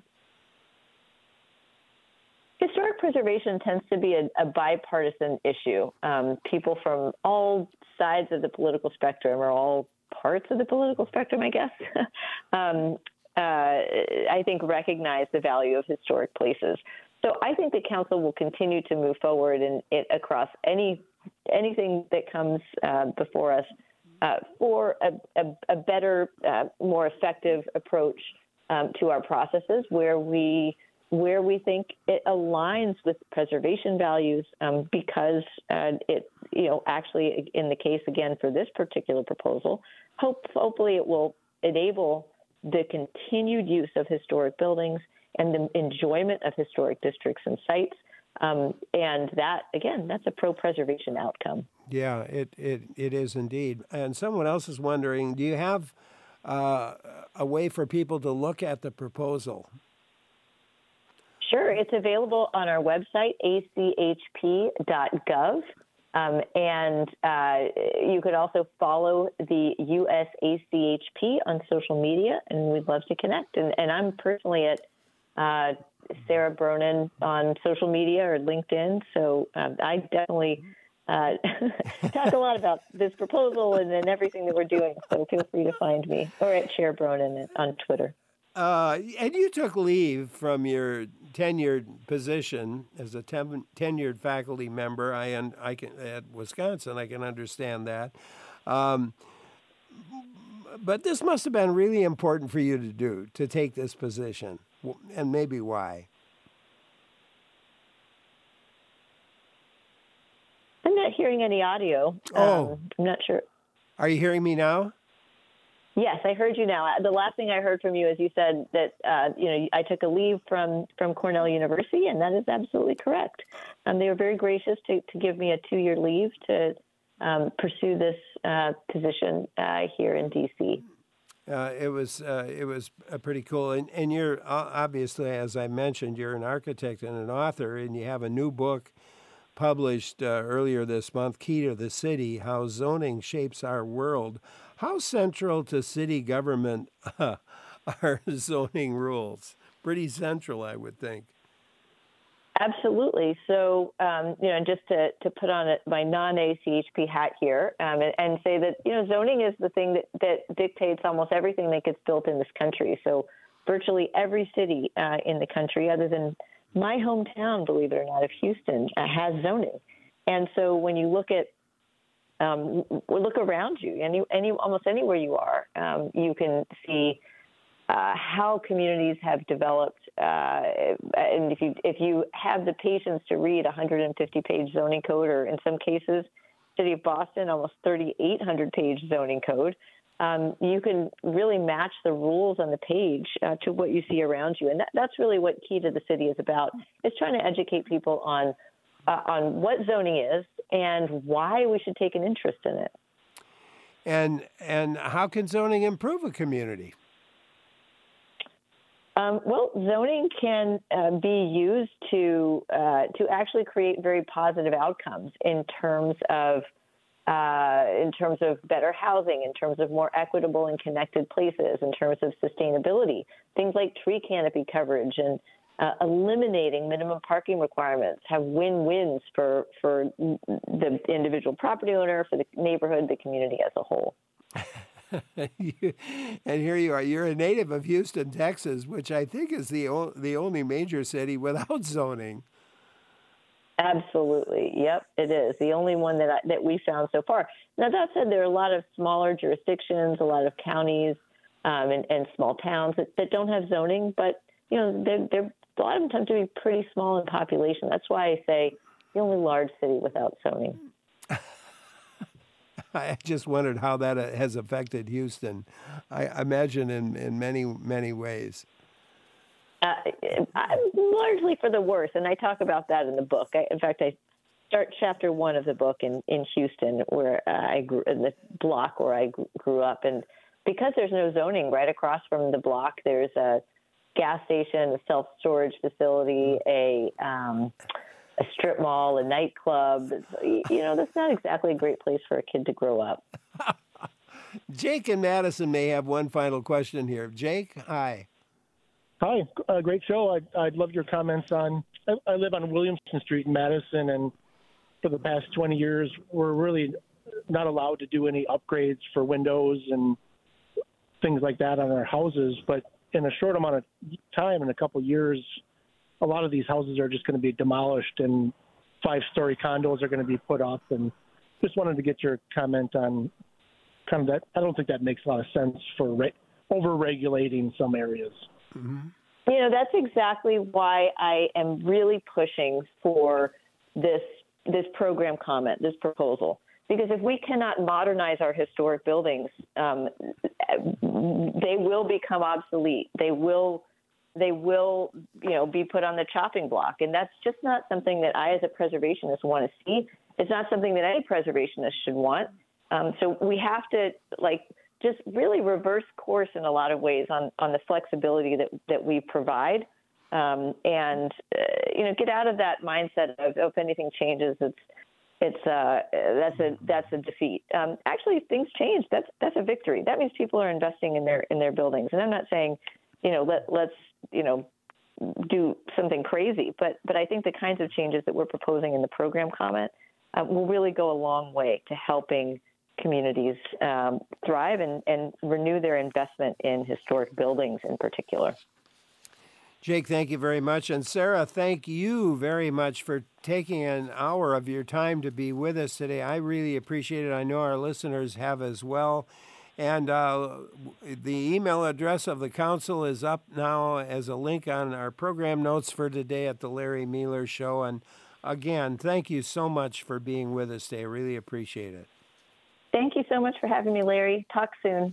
Historic preservation tends to be a, a bipartisan issue. Um, people from all sides of the political spectrum, or all parts of the political spectrum, I guess, um, uh, I think recognize the value of historic places. So I think the council will continue to move forward in it across any anything that comes uh, before us uh, for a, a, a better, uh, more effective approach um, to our processes, where we where we think it aligns with preservation values, um, because uh, it, you know, actually in the case again for this particular proposal, hope, hopefully it will enable the continued use of historic buildings and the enjoyment of historic districts and sites. Um, and that, again, that's a pro-preservation outcome. Yeah, it, it, it is indeed. And someone else is wondering, do you have uh, a way for people to look at the proposal? Sure. It's available on our website, a c h p dot gov. Um, and uh, you could also follow the U S A C H P on social media, and we'd love to connect. And, and I'm personally at uh, Sarah Bronin on social media or LinkedIn. So um, I definitely uh, talk a lot about this proposal and then everything that we're doing. So feel free to find me, or at Chair Bronin on Twitter. Uh, and you took leave from your tenured position as a ten, tenured faculty member. I, I can at Wisconsin. I can understand that, um, but this must have been really important for you to do, to take this position, and maybe why. I'm not hearing any audio. Oh, um, I'm not sure. Are you hearing me now? Yes, I heard you now. The last thing I heard from you is you said that, uh, you know, I took a leave from, from Cornell University, and that is absolutely correct. Um, they were very gracious to, to give me a two-year leave to um, pursue this uh, position uh, here in D C. Uh, it was uh, it was uh, pretty cool. And, and you're, uh, obviously, as I mentioned, you're an architect and an author, and you have a new book published uh, earlier this month, Key to the City, How Zoning Shapes Our World. How central to city government uh, are zoning rules? Pretty central, I would think. Absolutely. So, um, you know, just to, to put on a, my non-A C H P hat here um, and, and say that, you know, zoning is the thing that, that dictates almost everything that gets built in this country. So virtually every city uh, in the country, other than my hometown, believe it or not, of Houston, uh, has zoning. And so when you look at, um, look around you, any, any, almost anywhere you are, um, you can see Uh, how communities have developed, uh, and if you if you have the patience to read a one hundred fifty page zoning code, or in some cases, City of Boston, almost thirty-eight hundred page zoning code, um, you can really match the rules on the page uh, to what you see around you, and that, that's really what Key to the City is about. Is trying to educate people on uh, on what zoning is and why we should take an interest in it. And and how can zoning improve a community? Um, well, zoning can uh, be used to uh, to actually create very positive outcomes in terms of uh, in terms of better housing, in terms of more equitable and connected places, in terms of sustainability. Things like tree canopy coverage and uh, eliminating minimum parking requirements have win-wins for for the individual property owner, for the neighborhood, the community as a whole. And here you are. You're a native of Houston, Texas, which I think is the o- the only major city without zoning. Absolutely. Yep, it is. The only one that I, that we found so far. Now, that said, there are a lot of smaller jurisdictions, a lot of counties um, and, and small towns that, that don't have zoning, but, you know, they're, they're, a lot of them tend to be pretty small in population. That's why I say the only large city without zoning. I just wondered how that has affected Houston. I imagine in, in many, many ways. Uh, largely for the worse, and I talk about that in the book. I, in fact, I start chapter one of the book in, in Houston, where uh, I grew, in the block where I grew up. And because there's no zoning right across from the block, there's a gas station, a self-storage facility, a um, a strip mall, a nightclub. It's, you know, that's not exactly a great place for a kid to grow up. Jake and Madison may have one final question here. Jake, hi. Hi, uh, great show. I'd, I'd love your comments on, I, I live on Williamson Street in Madison, and for the past twenty years, we're really not allowed to do any upgrades for windows and things like that on our houses. But in a short amount of time, in a couple of years, a lot of these houses are just going to be demolished and five-story condos are going to be put up. And just wanted to get your comment on kind of that. I don't think that makes a lot of sense for re- over-regulating some areas. Mm-hmm. You know, that's exactly why I am really pushing for this this program comment, this proposal. Because if we cannot modernize our historic buildings, um, they will become obsolete. They will They will, you know, be put on the chopping block. And that's just not something that I, as a preservationist, want to see. It's not something that any preservationist should want. Um, so we have to, like, just really reverse course in a lot of ways on, on the flexibility that, that we provide. Um, and, uh, you know, get out of that mindset of, oh, if anything changes, it's, it's, uh, that's a, that's a defeat. Um, actually, if things change, that's, that's a victory. That means people are investing in their, in their buildings. And I'm not saying, you know, let, let's, you know, do something crazy. But but I think the kinds of changes that we're proposing in the program comment uh, will really go a long way to helping communities um, thrive and, and renew their investment in historic buildings in particular. Jake, thank you very much. And Sarah, thank you very much for taking an hour of your time to be with us today. I really appreciate it. I know our listeners have as well. And uh, the email address of the council is up now as a link on our program notes for today at the Larry Meiler Show. And again, thank you so much for being with us today. I really appreciate it. Thank you so much for having me, Larry. Talk soon.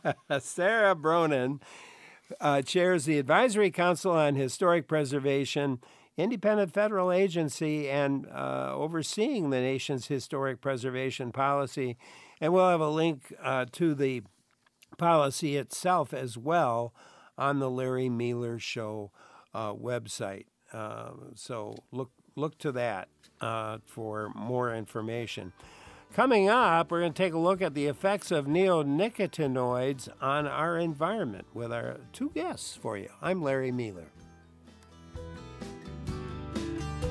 Sarah Bronin uh, chairs the Advisory Council on Historic Preservation, independent federal agency, and uh, overseeing the nation's historic preservation policy. And we'll have a link uh, to the policy itself as well on the Larry Meiler Show uh, website. Uh, so look look to that uh, for more information. Coming up, we're going to take a look at the effects of neonicotinoids on our environment with our two guests for you. I'm Larry Meiler.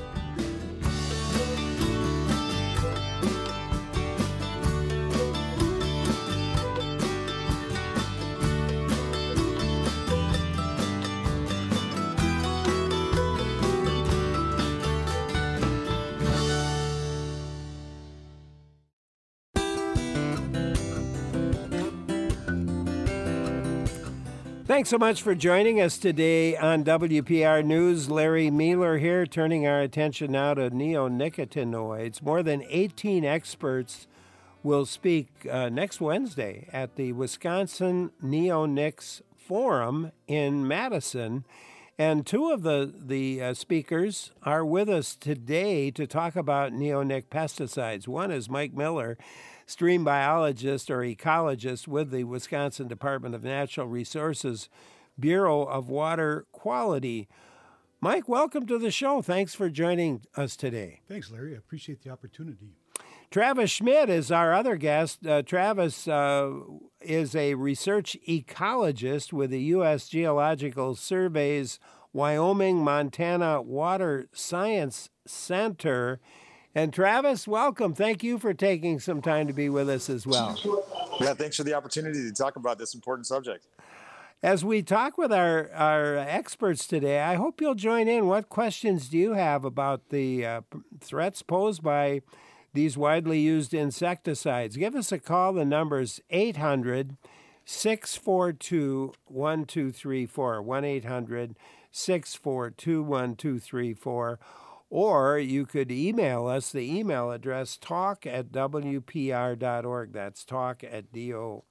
Thanks so much for joining us today on W P R News. Larry Mealer here, turning our attention now to neonicotinoids. More than eighteen experts will speak uh, next Wednesday at the Wisconsin Neonics Forum in Madison. And two of the, the uh, speakers are with us today to talk about neonic pesticides. One is Mike Miller, stream biologist or ecologist with the Wisconsin Department of Natural Resources Bureau of Water Quality. Mike, welcome to the show. Thanks for joining us today. Thanks, Larry. I appreciate the opportunity. Travis Schmidt is our other guest. Uh, Travis uh, is a research ecologist with the U S Geological Survey's Wyoming Montana Water Science Center. And Travis, welcome. Thank you for taking some time to be with us as well. Yeah, thanks for the opportunity to talk about this important subject. As we talk with our, our experts today, I hope you'll join in. What questions do you have about the uh, threats posed by these widely used insecticides? Give us a call. The number's eight hundred, six four two, one two three four, one eight hundred, six four two, one two three four. Or you could email us. The email address, talk at w p r dot org. That's talk at d o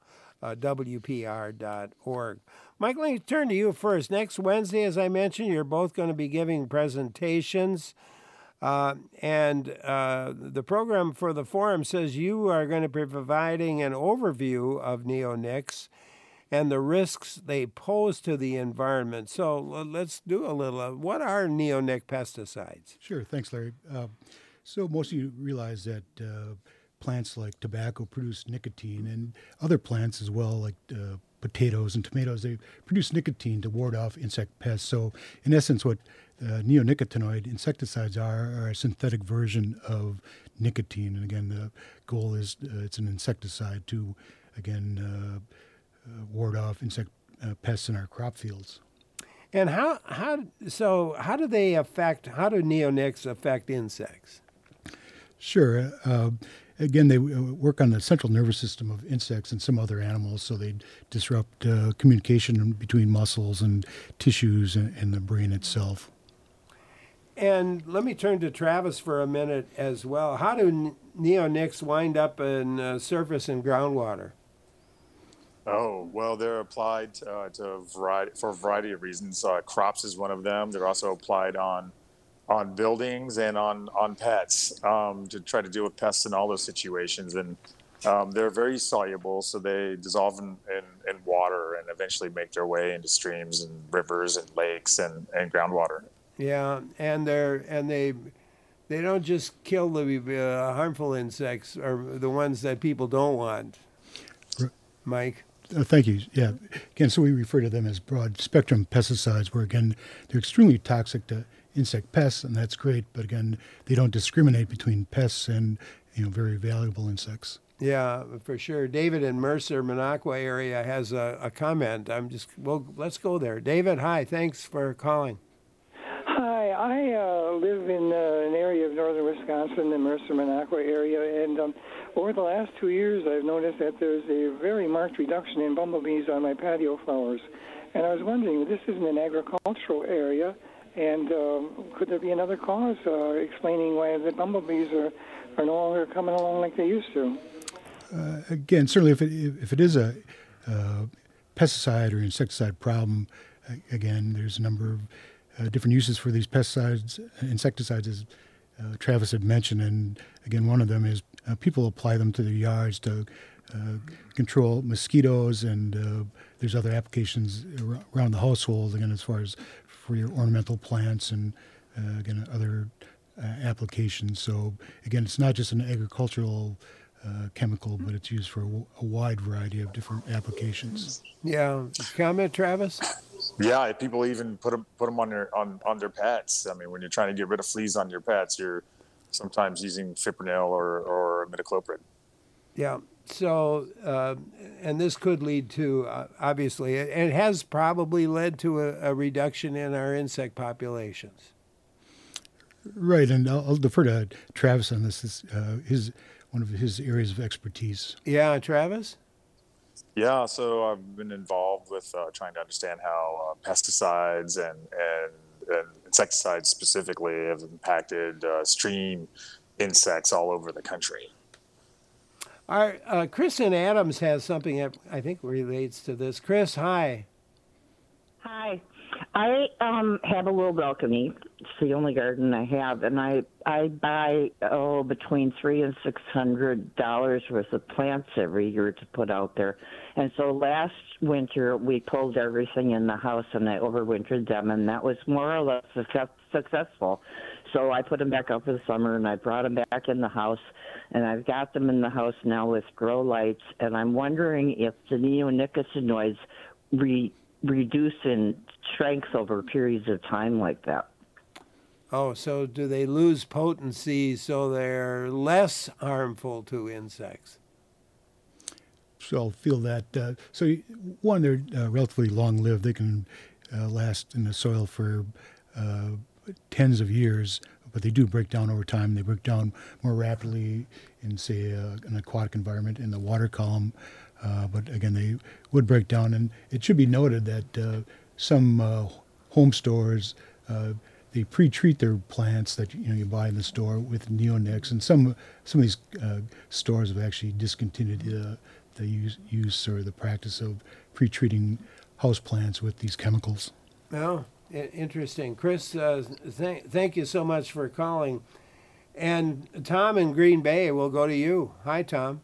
w p r dot org. Mike, let me turn to you first. Next Wednesday, as I mentioned, you're both going to be giving presentations. Uh, and uh, the program for the forum says you are going to be providing an overview of neonics and the risks they pose to the environment. So let's do a little of what are neonic pesticides? Sure. Thanks, Larry. Uh, so most of you realize that uh, plants like tobacco produce nicotine, and other plants as well, like uh, potatoes and tomatoes, they produce nicotine to ward off insect pests. So in essence, what uh, neonicotinoid insecticides are are a synthetic version of nicotine. And again, the goal is uh, it's an insecticide to, again, uh, uh, ward off insect uh, pests in our crop fields. And how, how, so how do they affect, how do neonics affect insects? Sure. Uh, again, they work on the central nervous system of insects and some other animals, so they disrupt uh, communication between muscles and tissues and, and the brain itself. And let me turn to Travis for a minute as well. How do neonics wind up in uh, surface and groundwater? Oh, well, they're applied uh, to a variety, for a variety of reasons. Uh, crops is one of them. They're also applied on on buildings and on, on pets um, to try to deal with pests in all those situations. And um, they're very soluble, so they dissolve in, in, in water and eventually make their way into streams and rivers and lakes and, and groundwater. Yeah, and they're and they they don't just kill the uh, harmful insects or the ones that people don't want. Mike? Uh, thank you. Yeah. Again, so we refer to them as broad spectrum pesticides, where again they're extremely toxic to insect pests, and that's great. But again, they don't discriminate between pests and you know very valuable insects. Yeah, for sure. David in Mercer, Minocqua area has a, a comment. I'm just well, let's go there. David, hi. Thanks for calling. Hi, I uh, live in uh, an area of northern Wisconsin, the Mercer, Minocqua area, and um, over the last two years, I've noticed that there's a very marked reduction in bumblebees on my patio flowers. And I was wondering, this isn't an agricultural area, and um, could there be another cause uh, explaining why the bumblebees are, are no longer coming along like they used to? Uh, again, certainly if it, if it is a uh, pesticide or insecticide problem, uh, again, there's a number of uh, different uses for these pesticides, insecticides, as uh, Travis had mentioned. And again, one of them is uh, people apply them to their yards to uh, control mosquitoes, and uh, there's other applications around the household, again, as far as for your ornamental plants and, uh, again, other uh, applications. So, again, it's not just an agricultural uh, chemical, but it's used for a, w- a wide variety of different applications. Yeah. Comment, Travis? Yeah, people even put them, put them on their, on, on their pets. I mean, when you're trying to get rid of fleas on your pets, you're sometimes using fipronil or, or imidacloprid. Yeah. So, uh, and this could lead to, uh, obviously, it, it has probably led to a, a reduction in our insect populations. Right, and I'll, I'll defer to Travis on this. This uh, his one of his areas of expertise. Yeah, Travis? Yeah, so I've been involved with with uh, trying to understand how uh, pesticides and, and, and insecticides specifically have impacted uh, stream insects all over the country. Our, uh, Kristen Adams has something that I think relates to this. Chris, hi. Hi. I um, have a little balcony. It's the only garden I have, and I I buy oh between three and six hundred dollars worth of plants every year to put out there. And so last winter we pulled everything in the house, and I overwintered them, and that was more or less success, successful. So I put them back out for the summer, and I brought them back in the house, and I've got them in the house now with grow lights, and I'm wondering if the neonicotinoids re reduce in strength over periods of time like that. Oh, so do they lose potency so they're less harmful to insects? So I'll feel that. Uh, so one, they're uh, relatively long-lived. They can uh, last in the soil for uh, tens of years, but they do break down over time. They break down more rapidly in, say, uh, an aquatic environment in the water column. Uh, but again, they would break down, and it should be noted that uh, some uh, home stores uh, they pre-treat their plants that you know you buy in the store with neonics, and some some of these uh, stores have actually discontinued uh, the use, use or the practice of pre-treating house plants with these chemicals. Well, interesting, Chris. Uh, th- thank you so much for calling, and Tom in Green Bay, we'll go to you. Hi, Tom.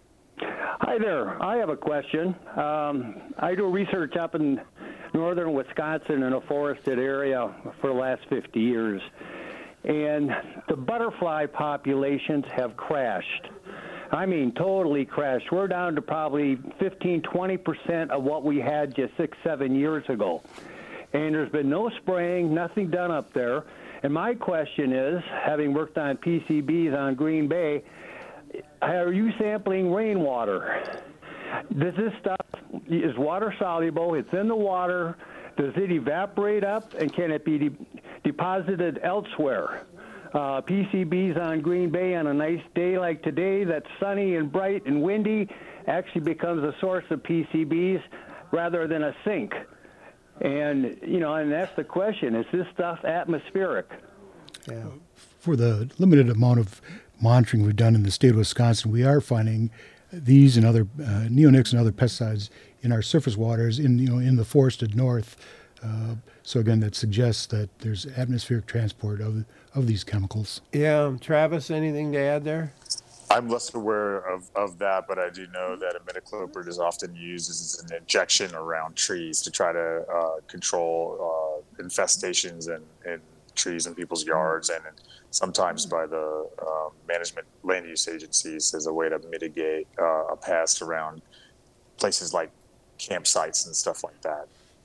Hi there. I have a question. Um, I do research up in northern Wisconsin in a forested area for the last fifty years, and the butterfly populations have crashed. I mean, totally crashed. We're down to probably fifteen, twenty percent of what we had just six, seven years ago. And there's been no spraying, nothing done up there. And my question is, having worked on P C Bs on Green Bay, are you sampling rainwater? Does this stuff is water soluble? It's in the water. Does it evaporate up, and can it be de- deposited elsewhere? Uh, P C Bs on Green Bay on a nice day like today that's sunny and bright and windy actually becomes a source of P C Bs rather than a sink. And, you know, and that's the question. Is this stuff atmospheric? Yeah. For the limited amount of monitoring we've done in the state of Wisconsin, we are finding these and other uh, neonics and other pesticides in our surface waters in you know in the forested north. Uh, so again, that suggests that there's atmospheric transport of of these chemicals. Yeah, Travis, anything to add there? I'm less aware of, of that, but I do know that imidacloprid is often used as an injection around trees to try to uh, control uh, infestations in, in trees in people's yards, and sometimes by the uh, management land use agencies as a way to mitigate uh, a pest around places like campsites and stuff like that.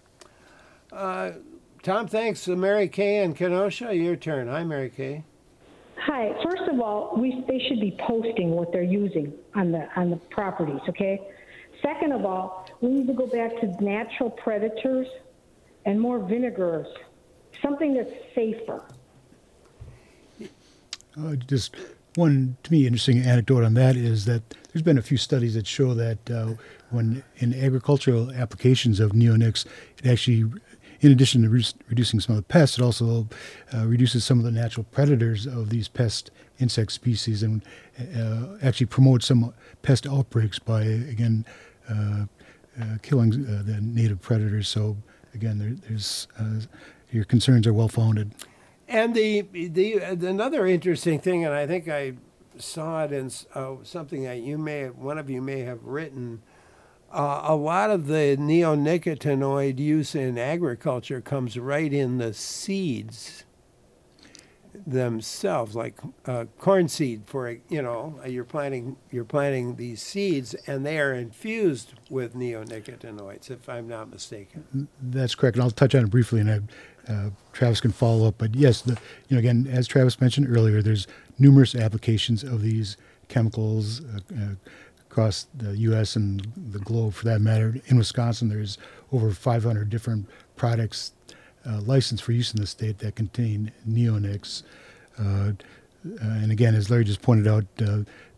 Uh, Tom, thanks. Uh, Mary Kay and Kenosha, your turn. Hi, Mary Kay. Hi. First of all, we they should be posting what they're using on the on the properties, okay? Second of all, we need to go back to natural predators and more vinegars, something that's safer. Uh, just one, to me, interesting anecdote on that is that there's been a few studies that show that uh, when in agricultural applications of neonics, it actually, in addition to re- reducing some of the pests, it also uh, reduces some of the natural predators of these pest insect species, and uh, actually promotes some pest outbreaks by, again, uh, uh, killing uh, the native predators. So, again, there, there's uh, your concerns are well-founded. And the the another interesting thing, and I think I saw it in uh, something that you may have, one of you may have written. Uh, a lot of the neonicotinoid use in agriculture comes right in the seeds themselves, like uh, corn seed. For you know, you're planting you're planting these seeds, and they are infused with neonicotinoids, if I'm not mistaken. That's correct, and I'll touch on it briefly, and I. Uh, Travis can follow up, but yes, the, you know, again, as Travis mentioned earlier, there's numerous applications of these chemicals uh, uh, across the U S and the globe, for that matter. In Wisconsin, there's over five hundred different products uh, licensed for use in the state that contain neonics. Uh, uh, and again, as Larry just pointed out, uh,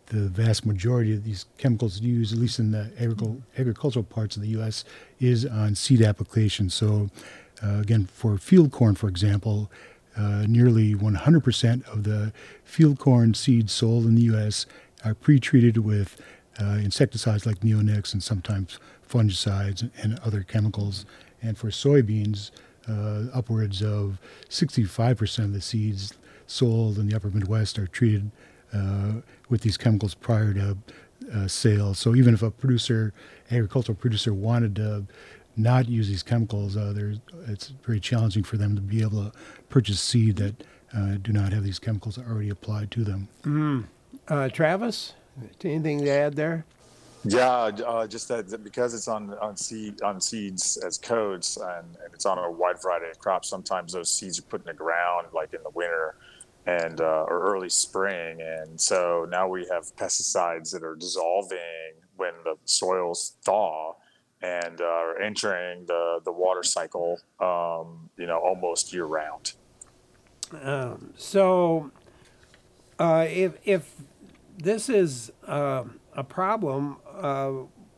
the vast majority of these chemicals used, at least in the agricul- agricultural parts of the U S, is on seed application. So, uh, again, for field corn, for example, uh, nearly one hundred percent of the field corn seeds sold in the U S are pre-treated with uh, insecticides like neonics and sometimes fungicides and other chemicals. And for soybeans, uh, upwards of sixty-five percent of the seeds sold in the upper Midwest are treated uh, with these chemicals prior to uh, sale. So even if a producer, agricultural producer, wanted to not use these chemicals, uh, there's, it's very challenging for them to be able to purchase seed that uh, do not have these chemicals already applied to them. Mm. Uh, Travis, anything to add there? Yeah, uh, just that, that because it's on on seed on seeds as codes, and, and it's on a wide variety of crops. Sometimes those seeds are put in the ground, like in the winter, and uh, or early spring, and so now we have pesticides that are dissolving when the soils thaw, and uh, are entering the the water cycle, um, you know, almost year round. Um, so, uh, if if this is uh, a problem uh,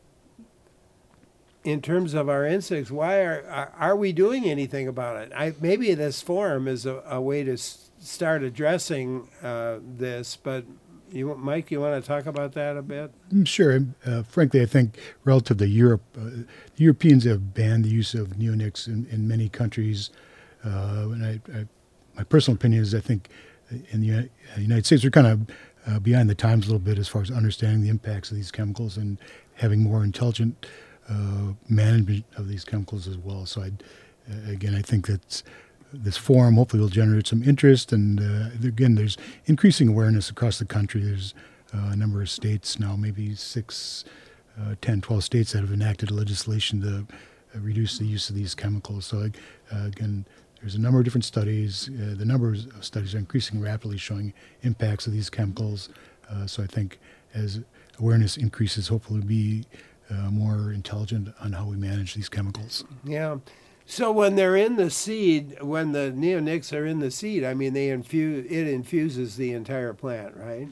in terms of our insects, why are, are are we doing anything about it? I, maybe this forum is a, a way to s- start addressing uh, this, but you, Mike, you want to talk about that a bit? Sure. Uh, frankly, I think relative to Europe, uh, the Europeans have banned the use of neonics in, in many countries. Uh, and I, I, my personal opinion is I think in the United States, we're kind of uh, behind the times a little bit as far as understanding the impacts of these chemicals and having more intelligent uh, management of these chemicals as well. So, I'd, uh, again, I think that this forum hopefully will generate some interest. And uh, again, there's increasing awareness across the country. There's uh, a number of states now, maybe six, uh, ten, twelve states that have enacted legislation to uh, reduce the use of these chemicals. So, uh, again, there's a number of different studies. Uh, the numbers of studies are increasing rapidly showing impacts of these chemicals. Uh, so I think as awareness increases, hopefully we'll be uh, more intelligent on how we manage these chemicals. Yeah. So when they're in the seed, when the neonics are in the seed, I mean, they infuse it infuses the entire plant, right?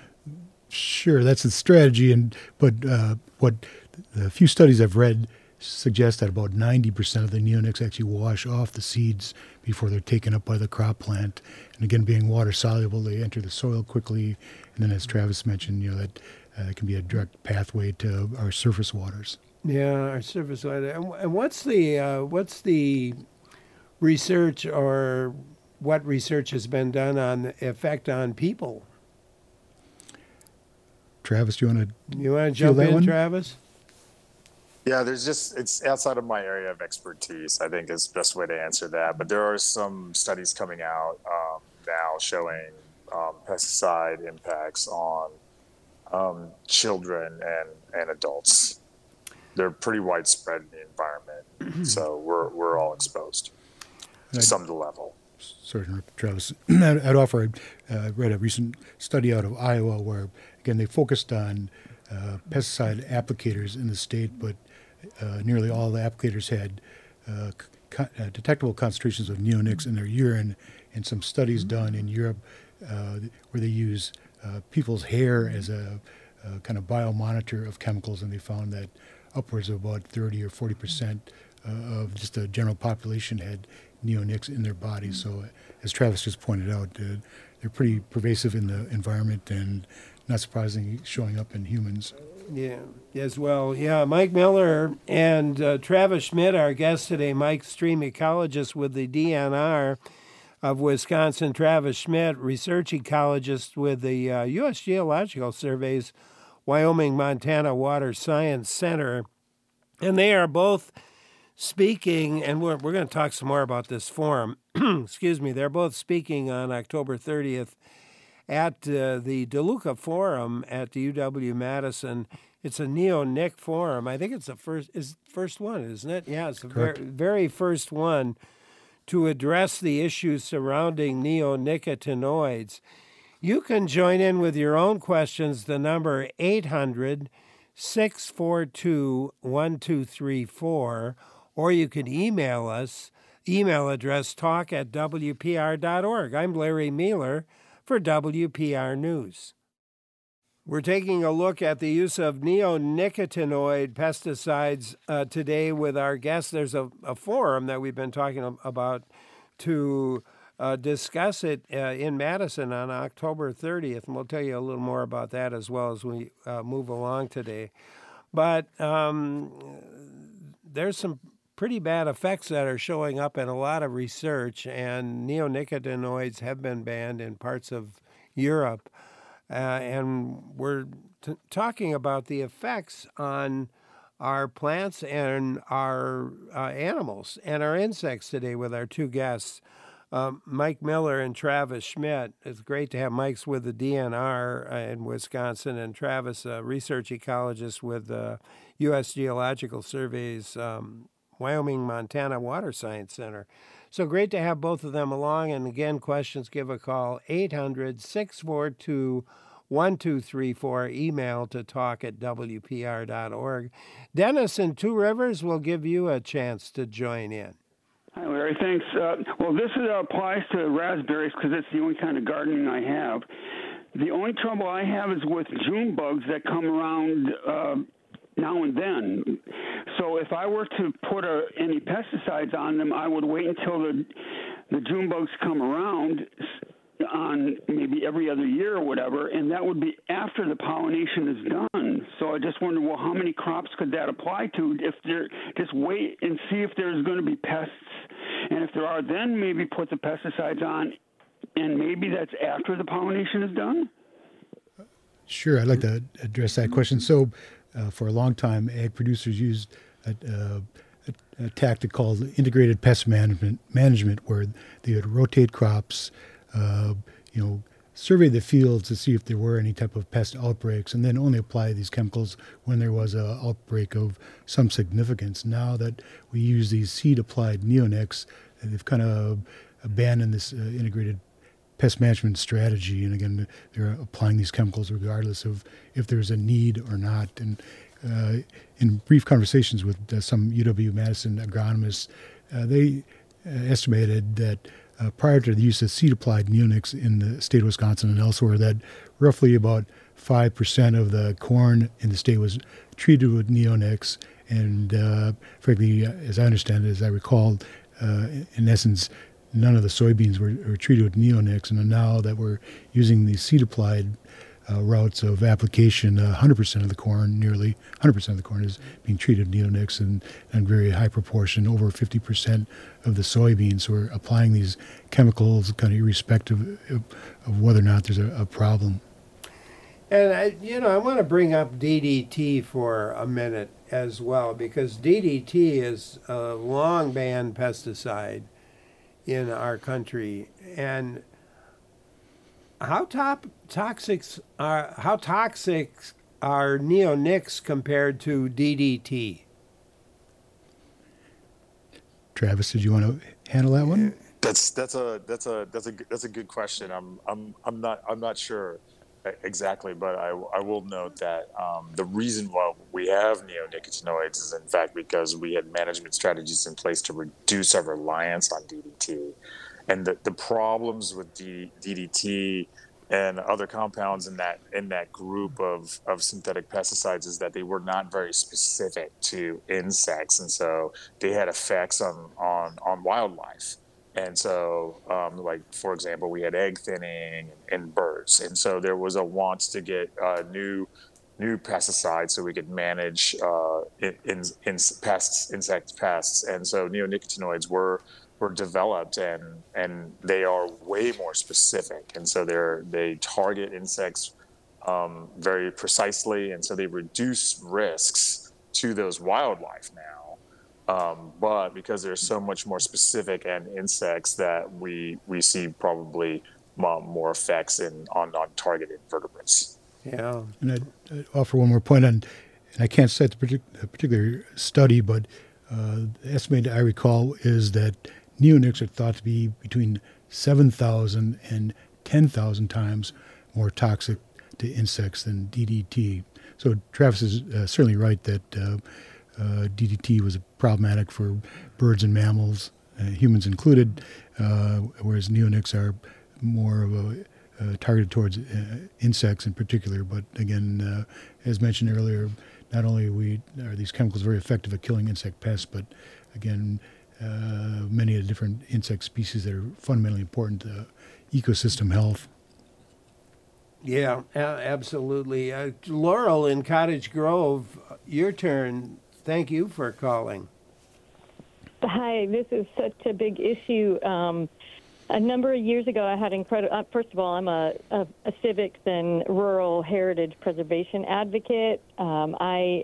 Sure, that's the strategy. And but uh, what the few studies I've read suggest that about ninety percent of the neonics actually wash off the seeds before they're taken up by the crop plant. And again, being water soluble, they enter the soil quickly. And then, as Travis mentioned, you know that uh, can be a direct pathway to our surface waters. Yeah, our surface water. And, and what's the uh, what's the research, or what research has been done on the effect on people? Travis, do you want to you want to jump in, one? Travis? Yeah, there's just, it's outside of my area of expertise, I think is the best way to answer that. But there are some studies coming out um, now showing um, pesticide impacts on um, children and, and adults. They're pretty widespread in the environment, so we're we're all exposed to some level. Sorry to interrupt, Travis. I'd, I'd offer, I uh, read a recent study out of Iowa where, again, they focused on uh, pesticide applicators in the state, but Uh, nearly all the applicators had uh, co- uh, detectable concentrations of neonics in their urine, and some studies done in Europe uh, where they use uh, people's hair as a, a kind of biomonitor of chemicals, and they found that upwards of about thirty or forty percent uh, of just the general population had neonics in their bodies. So, as Travis just pointed out, uh, they're pretty pervasive in the environment and not surprisingly showing up in humans. Yeah, as well. Yeah, Mike Miller and uh, Travis Schmidt, our guest today. Mike, stream ecologist with the D N R of Wisconsin. Travis Schmidt, research ecologist with the uh, U S Geological Survey's Wyoming-Montana Water Science Center. And they are both speaking, and we're, we're going to talk some more about this forum. Excuse me. They're both speaking on October thirtieth at uh, the DeLuca Forum at the U W-Madison. It's a neonic forum. I think it's the first is first one, isn't it? Yeah, it's the very, very first one to address the issues surrounding neonicotinoids. You can join in with your own questions. The number eight hundred, six four two, one two three four, or you can email us. Email address talk at W P R dot org. I'm Larry Mueller for W P R News. We're taking a look at the use of neonicotinoid pesticides uh, today with our guests. There's a, a forum that we've been talking about to uh, discuss it uh, in Madison on October thirtieth, and we'll tell you a little more about that as well as we uh, move along today. But um, there's some pretty bad effects that are showing up in a lot of research, and neonicotinoids have been banned in parts of Europe. Uh, and we're t- talking about the effects on our plants and our uh, animals and our insects today with our two guests, um, Mike Miller and Travis Schmidt. It's great to have Mike's with the D N R in Wisconsin, and Travis, a research ecologist with the U S Geological Survey's um, Wyoming, Montana Water Science Center. So great to have both of them along. And again, questions, give a call, eight hundred, six four two, one two three four, email to talk at W P R dot org. Dennis in Two Rivers will give you a chance to join in. Hi, Larry. Thanks. Uh, well, this is, uh, applies to raspberries because it's the only kind of gardening I have. The only trouble I have is with June bugs that come around uh, now and then. So if I were to put a, any pesticides on them, I would wait until the the June bugs come around on maybe every other year or whatever, and that would be after the pollination is done. So I just wonder, well, how many crops could that apply to? If they're just wait and see if there's going to be pests, and if there are, then maybe put the pesticides on, and maybe that's after the pollination is done. Sure, I'd like to address that question. So, uh, for a long time, ag producers used a, uh, a, a tactic called integrated pest management, management, where they would rotate crops, uh, you know, survey the fields to see if there were any type of pest outbreaks, and then only apply these chemicals when there was an outbreak of some significance. Now that we use these seed-applied neonics, they've kind of abandoned this uh, integrated pest management strategy, and again, they're applying these chemicals regardless of if there's a need or not. And uh, in brief conversations with uh, some U W-Madison agronomists, uh, they uh, estimated that uh, prior to the use of seed-applied neonics in the state of Wisconsin and elsewhere, that roughly about five percent of the corn in the state was treated with neonics. And uh, frankly, as I understand it, as I recall, uh, in essence, none of the soybeans were, were treated with neonics, and now that we're using these seed-applied uh, routes of application, uh, one hundred percent of the corn, nearly one hundred percent of the corn is being treated with neonics, and, and very high proportion, over fifty percent of the soybeans. So we're applying these chemicals kind of irrespective of, of whether or not there's a, a problem. And, I, you know, I want to bring up D D T for a minute as well, because D D T is a long banned pesticide in our country. And how top toxic are how toxic are neonics compared to D D T? Travis, did you want to handle that one? That's that's a that's a that's a that's a good question. I'm I'm I'm not I'm not sure exactly, but I, I will note that um, the reason why we have neonicotinoids is in fact because we had management strategies in place to reduce our reliance on D D T. And the, the problems with D, DDT and other compounds in that in that group of, of synthetic pesticides is that they were not very specific to insects, and so they had effects on on, on wildlife. And so, um, like, for example, we had egg thinning in birds. And so there was a want to get uh, new new pesticides so we could manage uh, in, in, in pests, insect pests. And so neonicotinoids were were developed, and and they are way more specific. And so they're they target insects um, very precisely, and so they reduce risks to those wildlife now. Um, but because they're so much more specific and insects, that we we see probably um, more effects in on non-targeted vertebrates. Yeah. And I'd, I'd offer one more point on, and I can't cite the partic- particular study, but uh, the estimate I recall is that neonics are thought to be between seven thousand and ten thousand times more toxic to insects than D D T. So Travis is uh, certainly right that uh, Uh, D D T was problematic for birds and mammals, uh, humans included, uh, whereas neonics are more of a uh, targeted towards uh, insects in particular. But again, uh, as mentioned earlier, not only we are these chemicals very effective at killing insect pests, but again, uh, many of the different insect species that are fundamentally important to ecosystem health. Yeah, a- absolutely. Uh, Laurel in Cottage Grove, your turn. Thank you for calling. Hi, this is such a big issue. Um, a number of years ago, I had incredible. Uh, first of all, I'm a, a, a civics and rural heritage preservation advocate. Um, I,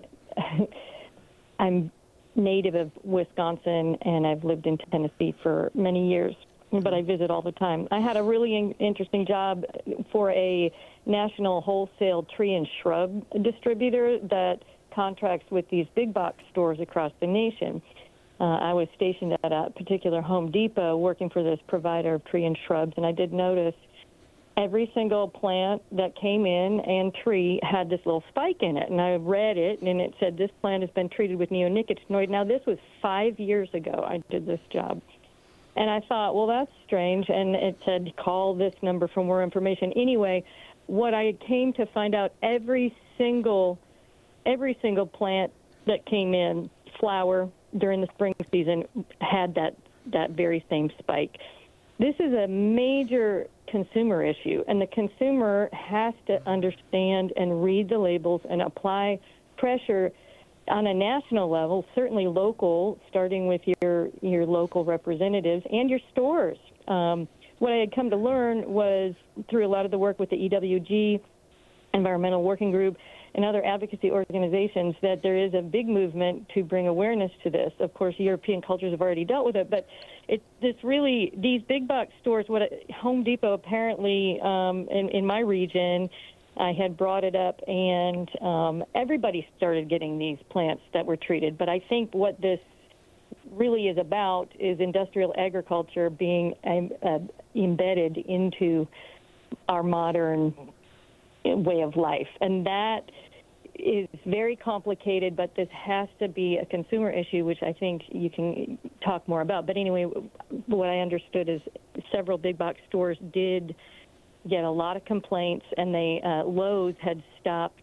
I'm native of Wisconsin, and I've lived in Tennessee for many years, but I visit all the time. I had a really in- interesting job for a national wholesale tree and shrub distributor that contracts with these big box stores across the nation. Uh, I was stationed at a particular Home Depot working for this provider of tree and shrubs, and I did notice every single plant that came in and tree had this little spike in it. And I read it, and it said this plant has been treated with neonicotinoid. Now, this was five years ago I did this job. And I thought, well, that's strange. And it said, call this number for more information. Anyway, what I came to find out, every single, every single plant that came in, flower, during the spring season, had that, that very same spike. This is a major consumer issue, and the consumer has to understand and read the labels and apply pressure on a national level, certainly local, starting with your, your local representatives and your stores. Um, what I had come to learn was through a lot of the work with the E W G, Environmental Working Group, and other advocacy organizations, that there is a big movement to bring awareness to this. Of course, European cultures have already dealt with it, but it, this really, these big box stores, what Home Depot apparently um, in, in my region, I had brought it up, and um, everybody started getting these plants that were treated. But I think what this really is about is industrial agriculture being um, uh, embedded into our modern way of life. And that is very complicated, but this has to be a consumer issue, which I think you can talk more about. But anyway, what I understood is several big box stores did get a lot of complaints, and they uh, Lowe's had stopped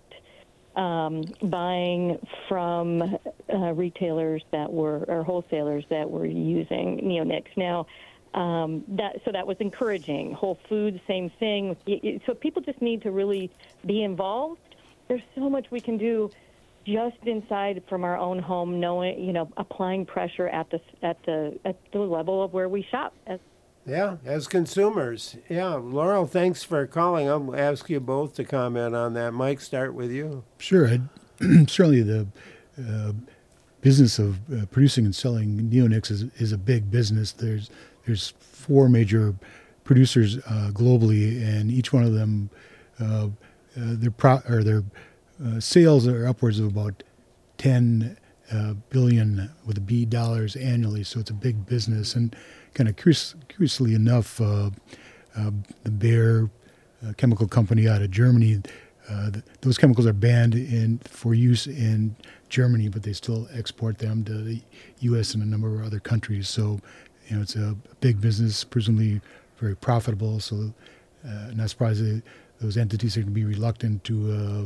um, buying from uh, retailers that were, or wholesalers that were using neonics. Now, Um, that, so that was encouraging. Whole Foods, same thing. So people just need to really be involved. There's so much we can do just inside from our own home, knowing, you know, applying pressure at the at the at the level of where we shop. As Yeah, as consumers. Yeah, Laurel, thanks for calling. I'll ask you both to comment on that. Mike, start with you. Sure. I'd, certainly the uh, business of uh, producing and selling neonics is, is a big business. There's There's four major producers uh, globally, and each one of them, uh, uh, their pro- or their uh, sales are upwards of about ten uh, billion with a B dollars annually. So it's a big business. And kind of curious, curiously enough, uh, uh, the Bayer uh, chemical company out of Germany, uh, th- those chemicals are banned in for use in Germany, but they still export them to the U S and a number of other countries. So, you know, it's a big business, presumably very profitable. So, uh, not surprised those entities are going to be reluctant to uh,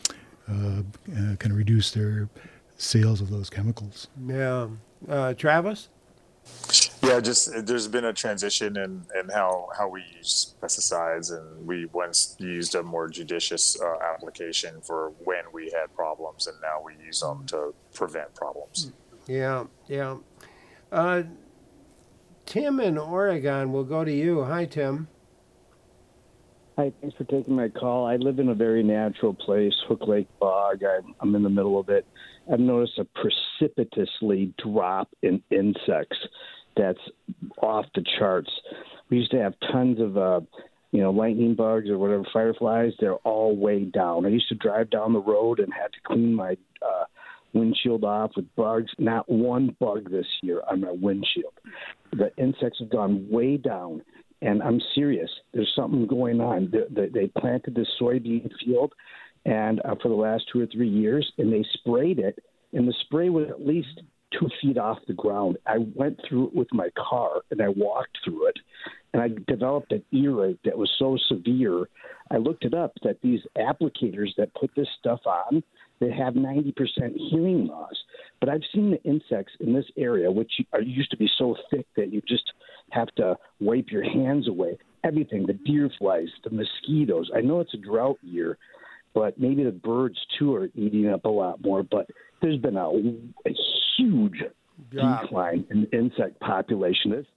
uh, uh, kind of reduce their sales of those chemicals. Yeah. Uh, Travis? Yeah, just there's been a transition in, in how, how we use pesticides, and we once used a more judicious uh, application for when we had problems, and now we use them to prevent problems. Yeah, yeah. Uh, Tim in Oregon, we'll go to you. Hi, Tim. Hi, thanks for taking my call. I live in a very natural place, Hook Lake Bog. I'm, I'm in the middle of it. I've noticed a precipitously drop in insects that's off the charts. We used to have tons of, uh, you know, lightning bugs or whatever, fireflies. They're all way down. I used to drive down the road and had to clean my uh, windshield off with bugs. Not one bug this year on my windshield. The insects have gone way down. And I'm serious. There's something going on. They, they, they planted this soybean field, and uh, for the last two or three years, and they sprayed it, and the spray was at least two feet off the ground. I went through it with my car, and I walked through it, And I developed an earache that was so severe. I looked it up that these applicators that put this stuff on, they have ninety percent hearing loss. But I've seen the insects in this area, which are used to be so thick that you just have to wipe your hands away. Everything, the deer flies, the mosquitoes. I know it's a drought year, but maybe the birds, too, are eating up a lot more. But there's been a, a huge Yeah. decline in the insect population. It's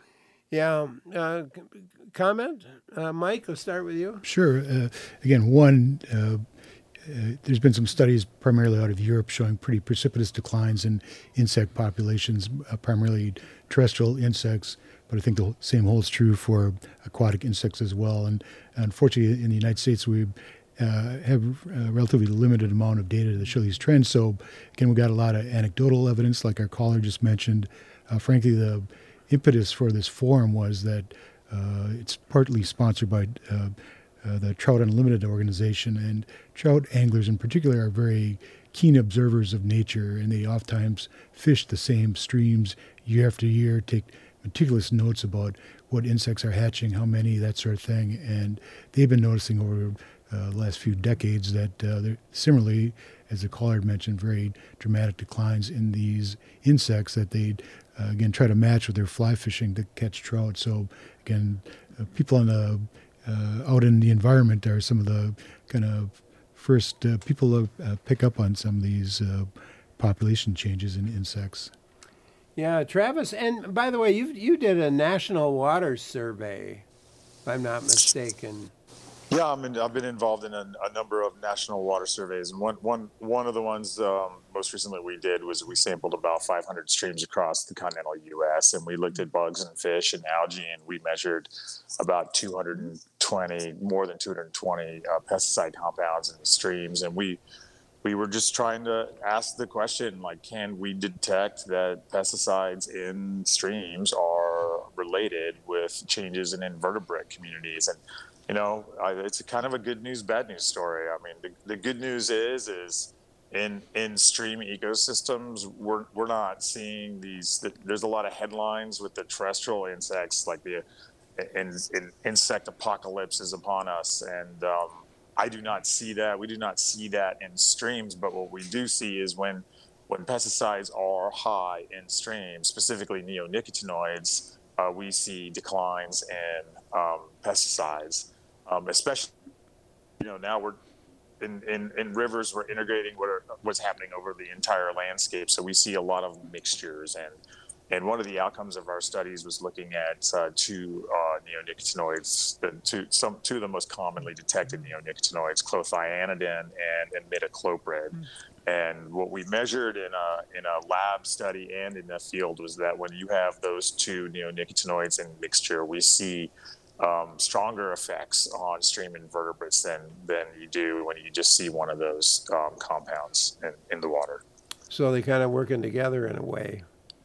Yeah. Uh, comment? Uh, Mike, let's start with you. Sure. Uh, again, one, uh, uh, there's been some studies primarily out of Europe showing pretty precipitous declines in insect populations, uh, primarily terrestrial insects, but I think the same holds true for aquatic insects as well. And unfortunately, in the United States, we uh, have a relatively limited amount of data to show these trends. So, again, we got a lot of anecdotal evidence, like our caller just mentioned. Uh, frankly, the impetus for this forum was that uh, it's partly sponsored by uh, uh, the Trout Unlimited organization, and trout anglers in particular are very keen observers of nature, and they oftentimes fish the same streams year after year, take meticulous notes about what insects are hatching, how many, that sort of thing. And they've been noticing over uh, the last few decades that uh, there, similarly, as the caller mentioned, very dramatic declines in these insects that they, uh, again, try to match with their fly fishing to catch trout. So, again, uh, people on the uh, out in the environment are some of the kind of first uh, people to uh, pick up on some of these uh, population changes in insects. Yeah, Travis. And by the way, you you did a national water survey, if I'm not mistaken. Yeah, I'm in, I've been involved in a, a number of national water surveys, and one one one of the ones um, most recently we did was we sampled about five hundred streams across the continental U S, and we looked at bugs and fish and algae, and we measured about two hundred twenty, more than two hundred twenty uh, pesticide compounds in the streams, and we we were just trying to ask the question, like, can we detect that pesticides in streams are related with changes in invertebrate communities? And you know, it's a kind of a good news, bad news story. I mean, the, the good news is, is in in stream ecosystems, we're we're not seeing these. There's a lot of headlines with the terrestrial insects, like the in, in insect apocalypse is upon us, and um, I do not see that. We do not see that in streams. But what we do see is when when pesticides are high in streams, specifically neonicotinoids, uh, we see declines in um, pesticides. Um, especially, you know, now we're in, in, in rivers, we're integrating what are, what's happening over the entire landscape. So we see a lot of mixtures. And, and one of the outcomes of our studies was looking at uh, two uh, neonicotinoids, the two, some, two of the most commonly detected neonicotinoids, clothianidin and, and imidacloprid. Mm. And what we measured in a, in a lab study and in the field was that when you have those two neonicotinoids in mixture, we see Um, stronger effects on stream invertebrates than, than you do when you just see one of those um, compounds in, in the water. So they kind of working together in a way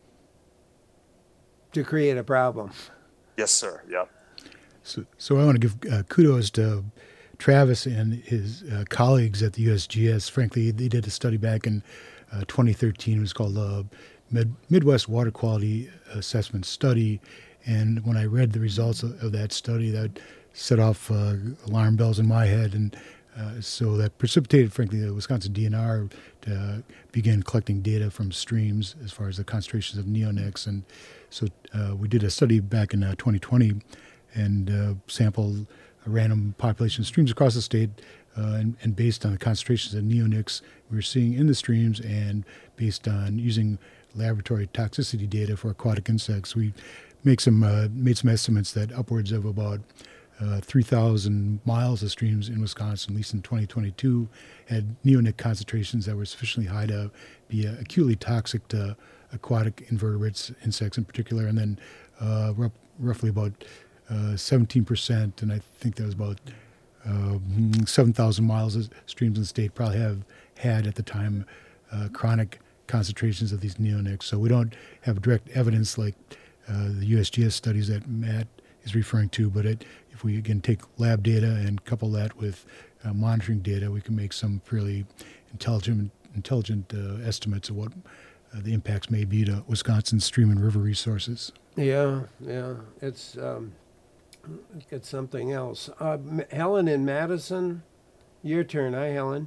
to create a problem. Yes, sir. Yep. So, so I want to give uh, kudos to Travis and his uh, colleagues at the U S G S. Frankly, they did a study back in uh, twenty thirteen. It was called the Mid- Midwest Water Quality Assessment Study. And when I read the results of, of that study, that set off uh, alarm bells in my head. And uh, so that precipitated, frankly, the Wisconsin D N R to begin collecting data from streams as far as the concentrations of neonics. And so uh, we did a study back in uh, twenty twenty and uh, sampled a random population of streams across the state. Uh, and, and based on the concentrations of neonics we were seeing in the streams, and based on using laboratory toxicity data for aquatic insects, we make some uh, made some estimates that upwards of about uh, three thousand miles of streams in Wisconsin, at least in twenty twenty-two, had neonic concentrations that were sufficiently high to be uh, acutely toxic to aquatic invertebrates, insects in particular, and then uh, r- roughly about uh, seventeen percent, and I think that was about uh, seven thousand miles of streams in the state probably have had at the time uh, chronic concentrations of these neonics. So we don't have direct evidence like Uh, the U S G S studies that Matt is referring to, but it, if we again take lab data and couple that with uh, monitoring data, we can make some fairly intelligent intelligent uh, estimates of what uh, the impacts may be to Wisconsin's stream and river resources. Yeah, yeah, it's um, Let's get something else. Uh, Helen in Madison, your turn. Hi, Helen.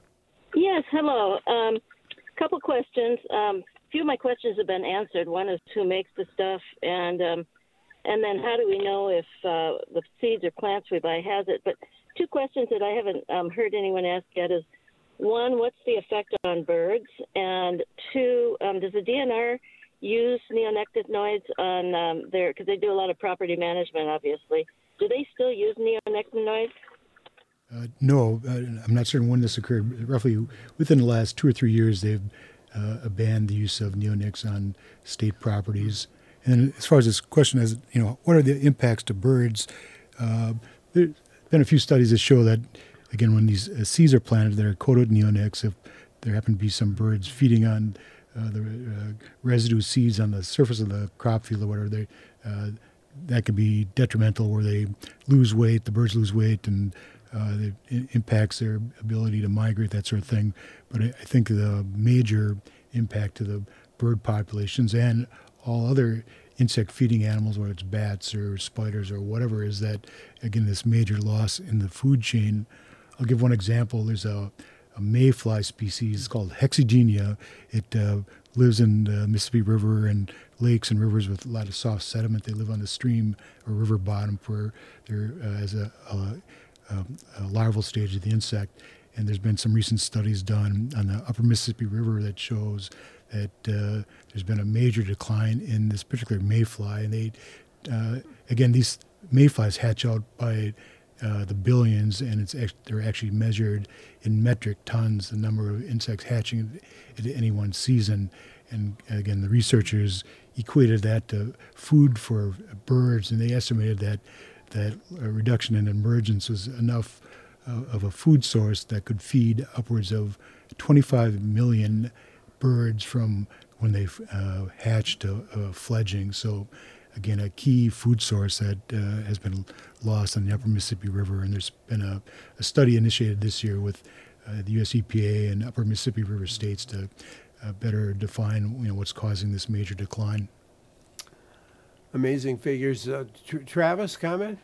Yes, hello. Um, couple questions. Um, a few of my questions have been answered. One is who makes the stuff, and um, and then how do we know if uh, the seeds or plants we buy has it? But two questions that I haven't um, heard anyone ask yet is, one, what's the effect on birds? And two, um, does the D N R use neonicotinoids on um, their, because they do a lot of property management, obviously. Do they still use neonicotinoids? Uh, no, uh, I'm not certain when this occurred. Roughly within the last two or three years, they've uh, banned the use of neonics on state properties. And as far as this question as, you know, what are the impacts to birds? Uh, there's been a few studies that show that, again, when these uh, seeds are planted that are coated in neonics, if there happen to be some birds feeding on uh, the uh, residue seeds on the surface of the crop field or whatever, they, uh, that could be detrimental, where they lose weight, the birds lose weight, and uh, it impacts their ability to migrate, that sort of thing. But I, I think the major impact to the bird populations and all other insect feeding animals, whether it's bats or spiders or whatever, is that, again, this major loss in the food chain. I'll give one example. There's a, a mayfly species called Hexigenia. It uh, lives in the Mississippi River and lakes and rivers with a lot of soft sediment. They live on the stream or river bottom for their uh, as a, a, a, a larval stage of the insect. And there's been some recent studies done on the upper Mississippi River that shows that uh, there's been a major decline in this particular mayfly. And they, uh, again, these mayflies hatch out by uh, the billions, and it's act- they're actually measured in metric tons, the number of insects hatching at any one season. And again, the researchers equated that to food for birds, and they estimated that that a reduction in emergence was enough uh, of a food source that could feed upwards of twenty-five million birds from when they uh, hatch to uh, fledging. So, again, a key food source that uh, has been lost on the upper Mississippi River. And there's been a, a study initiated this year with uh, the U S E P A and upper Mississippi River states to uh, better define, you know, what's causing this major decline. Amazing figures. Uh, Tra- Travis, comment?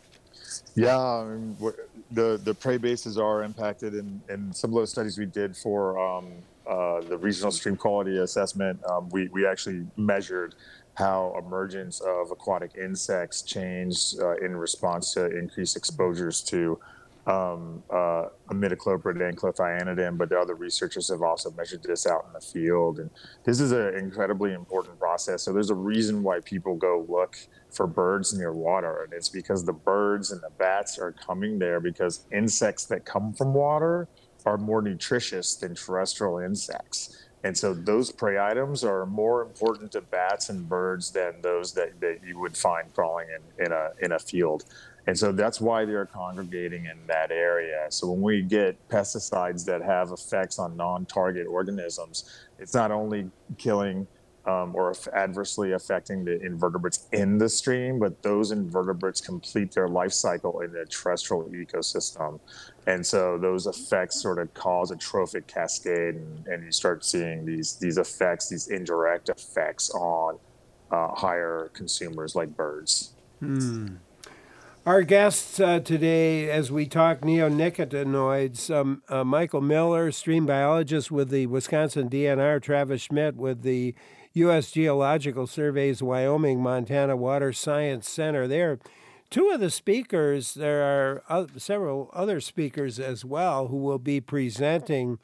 Yeah, I mean, the the prey bases are impacted, and in, in some of those studies we did for um, uh, the regional stream quality assessment, um, we we actually measured how emergence of aquatic insects changed uh, in response to increased exposures to um, uh, imidacloprid and clothianidin, but the other researchers have also measured this out in the field. And this is an incredibly important process. So there's a reason why people go look for birds near water, and it's because the birds and the bats are coming there because insects that come from water are more nutritious than terrestrial insects. And so those prey items are more important to bats and birds than those that, that you would find crawling in, in a in a field. And so that's why they're congregating in that area. So when we get pesticides that have effects on non-target organisms, it's not only killing um, or adversely affecting the invertebrates in the stream, but those invertebrates complete their life cycle in the terrestrial ecosystem. And so those effects sort of cause a trophic cascade, and, and you start seeing these these effects, these indirect effects on uh, higher consumers like birds. Hmm. Our guests uh, today, as we talk neonicotinoids, um, uh, Michael Miller, stream biologist with the Wisconsin D N R, Travis Schmidt with the U S Geological Survey's Wyoming, Montana Water Science Center. They're two of the speakers. There are uh, several other speakers as well who will be presenting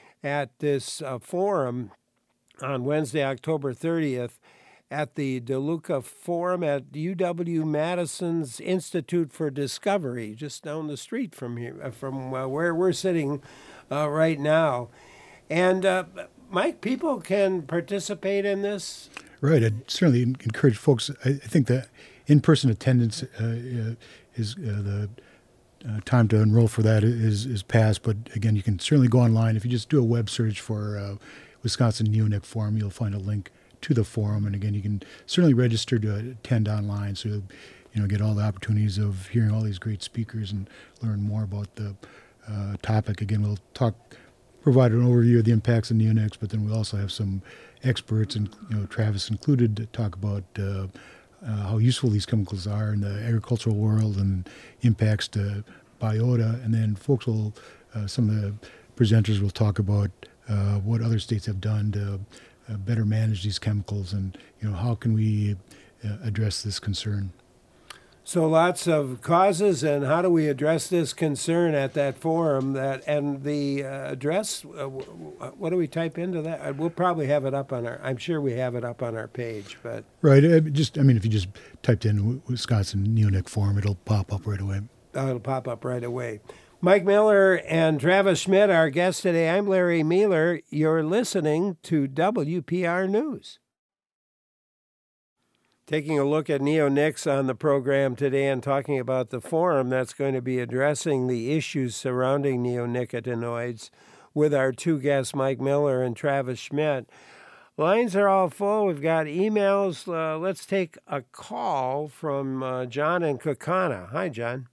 at this uh, forum on Wednesday, October thirtieth. At the DeLuca Forum at U W-Madison's Institute for Discovery, just down the street from here, from uh, where we're sitting uh, right now. And, uh, Mike, people can participate in this? Right. I'd certainly encourage folks. I, I think that in-person attendance uh, uh, is uh, the uh, time to enroll for that is, is past. But, again, you can certainly go online. If you just do a web search for uh, Wisconsin Neonic Forum, you'll find a link to the forum. And again, you can certainly register to attend online, so you'll, you know, get all the opportunities of hearing all these great speakers and learn more about the uh, topic. Again, we'll talk, provide an overview of the impacts of neonics, but then we'll also have some experts, and you know, Travis included, to talk about uh, uh, how useful these chemicals are in the agricultural world and impacts to biota. And then folks will, uh, some of the presenters will talk about uh, what other states have done to uh, better manage these chemicals, and you know how can we uh, address this concern. So lots of causes, and how do we address this concern at that forum? That and the uh, address. Uh, what do we type into that? We'll probably have it up on our. I'm sure we have it up on our page, but right. Uh, just I mean, if you just typed in Wisconsin Neonic Forum, it'll pop up right away. Oh, it'll pop up right away. Mike Miller and Travis Schmidt, our guests today. I'm Larry Mealer. You're listening to W P R News. Taking a look at neonics on the program today and talking about the forum that's going to be addressing the issues surrounding neonicotinoids with our two guests, Mike Miller and Travis Schmidt. Lines are all full. We've got emails. Uh, let's take a call from uh, John in Kaukauna. Hi, John.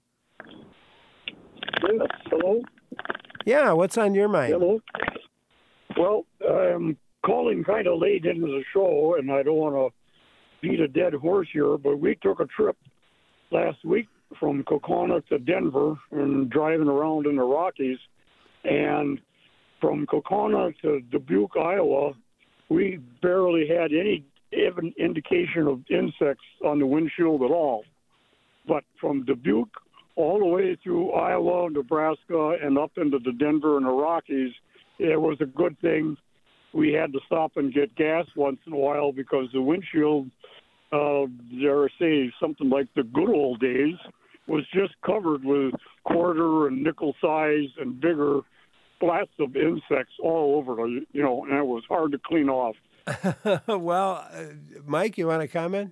Yes, hello? Yeah, what's on your mind? Hello. Well, I'm calling kind of late into the show, and I don't want to beat a dead horse here, but we took a trip last week from Kaukauna to Denver and driving around in the Rockies. And from Kaukauna to Dubuque, Iowa, we barely had any even indication of insects on the windshield at all. But from Dubuque all the way through Iowa, Nebraska, and up into the Denver and the Rockies, it was a good thing. We had to stop and get gas once in a while because the windshield, uh, dare I say, something like the good old days, was just covered with quarter and nickel size and bigger flats of insects all over, you know, and it was hard to clean off. Well, uh, Mike, you want to comment?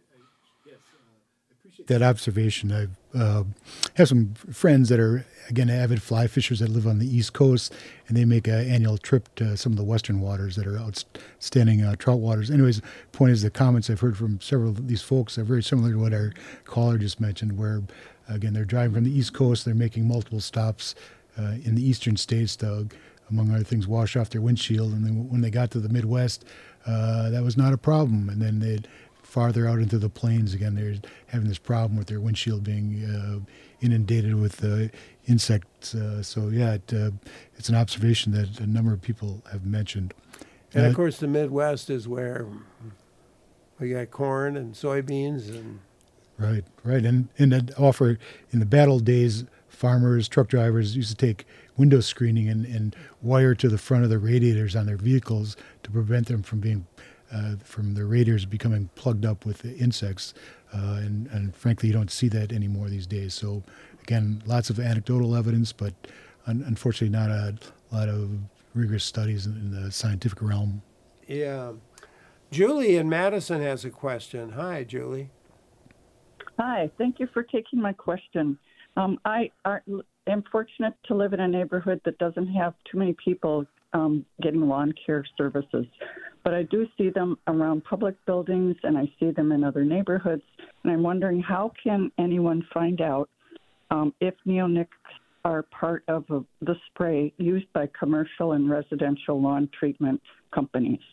That observation. I uh, have some friends that are, again, avid fly fishers that live on the East Coast, and they make an annual trip to some of the western waters that are outstanding uh, trout waters. Anyways, point is the comments I've heard from several of these folks are very similar to what our caller just mentioned, where, again, they're driving from the East Coast, they're making multiple stops uh, in the eastern states to, among other things, wash off their windshield, and then when they got to the Midwest, uh, that was not a problem, and then they'd farther out into the plains, again, they're having this problem with their windshield being uh, inundated with uh, insects. Uh, so, yeah, it, uh, it's an observation that a number of people have mentioned. And, uh, of course, the Midwest is where we got corn and soybeans. and Right, right. And, and that offer, in the bad old days, farmers, truck drivers used to take window screening and, and wire to the front of the radiators on their vehicles to prevent them from being Uh, from the radiators becoming plugged up with insects, uh, and, and frankly, you don't see that anymore these days. So, again, lots of anecdotal evidence, but un- unfortunately, not a lot of rigorous studies in, in the scientific realm. Yeah. Julie in Madison has a question. Hi, Julie. Hi, thank you for taking my question. Um, I are, am fortunate to live in a neighborhood that doesn't have too many people um, getting lawn care services. But I do see them around public buildings, and I see them in other neighborhoods. And I'm wondering, how can anyone find out um, if neonics are part of a, the spray used by commercial and residential lawn treatment companies?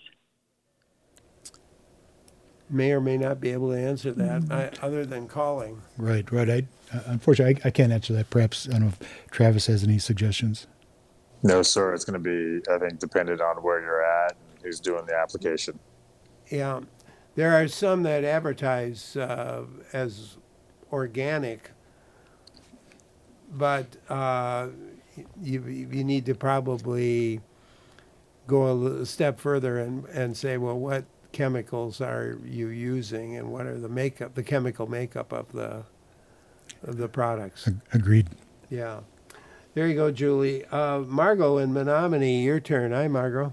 May or may not be able to answer that, mm-hmm. I, other than calling. Right, right. I, uh, unfortunately, I, I can't answer that. Perhaps, I don't know if Travis has any suggestions. No, sir. It's going to be, I think, dependent on where you're at and who's doing the application. Yeah. There are some that advertise uh, as organic, but uh, you, you need to probably go a step further and, and say, well, what chemicals are you using and what are the makeup, the chemical makeup of the, of the products? Agreed. Yeah. There you go, Julie. Uh, Margot in Menominee, your turn. Hi, Margot.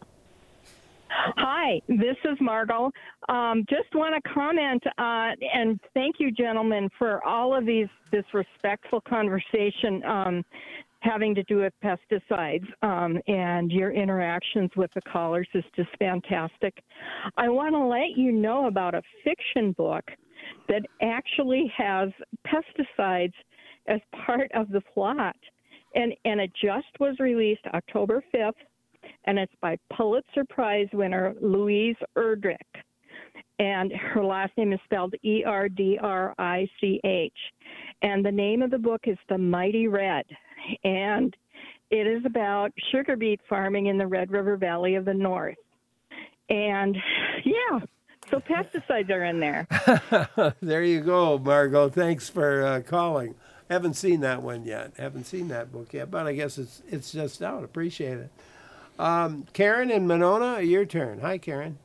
Hi, this is Margot. Um, just want to comment, uh, and thank you, gentlemen, for all of these this respectful conversation um, having to do with pesticides, um, and your interactions with the callers is just fantastic. I want to let you know about a fiction book that actually has pesticides as part of the plot. And, and it just was released October fifth, and it's by Pulitzer Prize winner Louise Erdrich. and her last name is spelled E R D R I C H. And the name of the book is The Mighty Red, and it is about sugar beet farming in the Red River Valley of the North. And, yeah, so pesticides are in there. There you go, Margot. Thanks for uh, calling. Haven't seen that one yet. Haven't seen that book yet, but I guess it's it's just out. Appreciate it. Um, Karen and Monona, your turn. Hi, Karen.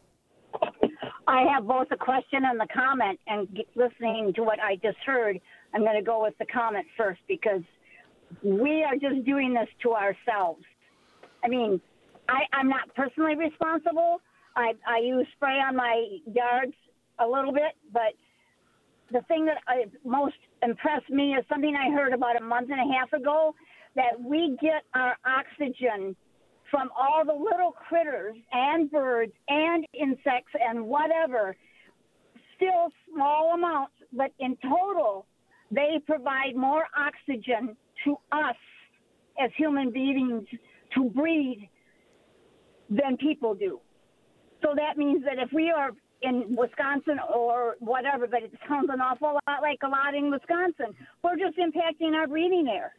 I have both a question and the comment, and listening to what I just heard, I'm going to go with the comment first because we are just doing this to ourselves. I mean, I, I'm not personally responsible. I, I use spray on my yards a little bit, but the thing that I, most impressed me is something I heard about a month and a half ago, that we get our oxygen from all the little critters and birds and insects and whatever, still small amounts, but in total, they provide more oxygen to us as human beings to breathe than people do. So that means that if we are in Wisconsin or whatever, but it sounds an awful lot like a lot in Wisconsin, we're just impacting our breathing air.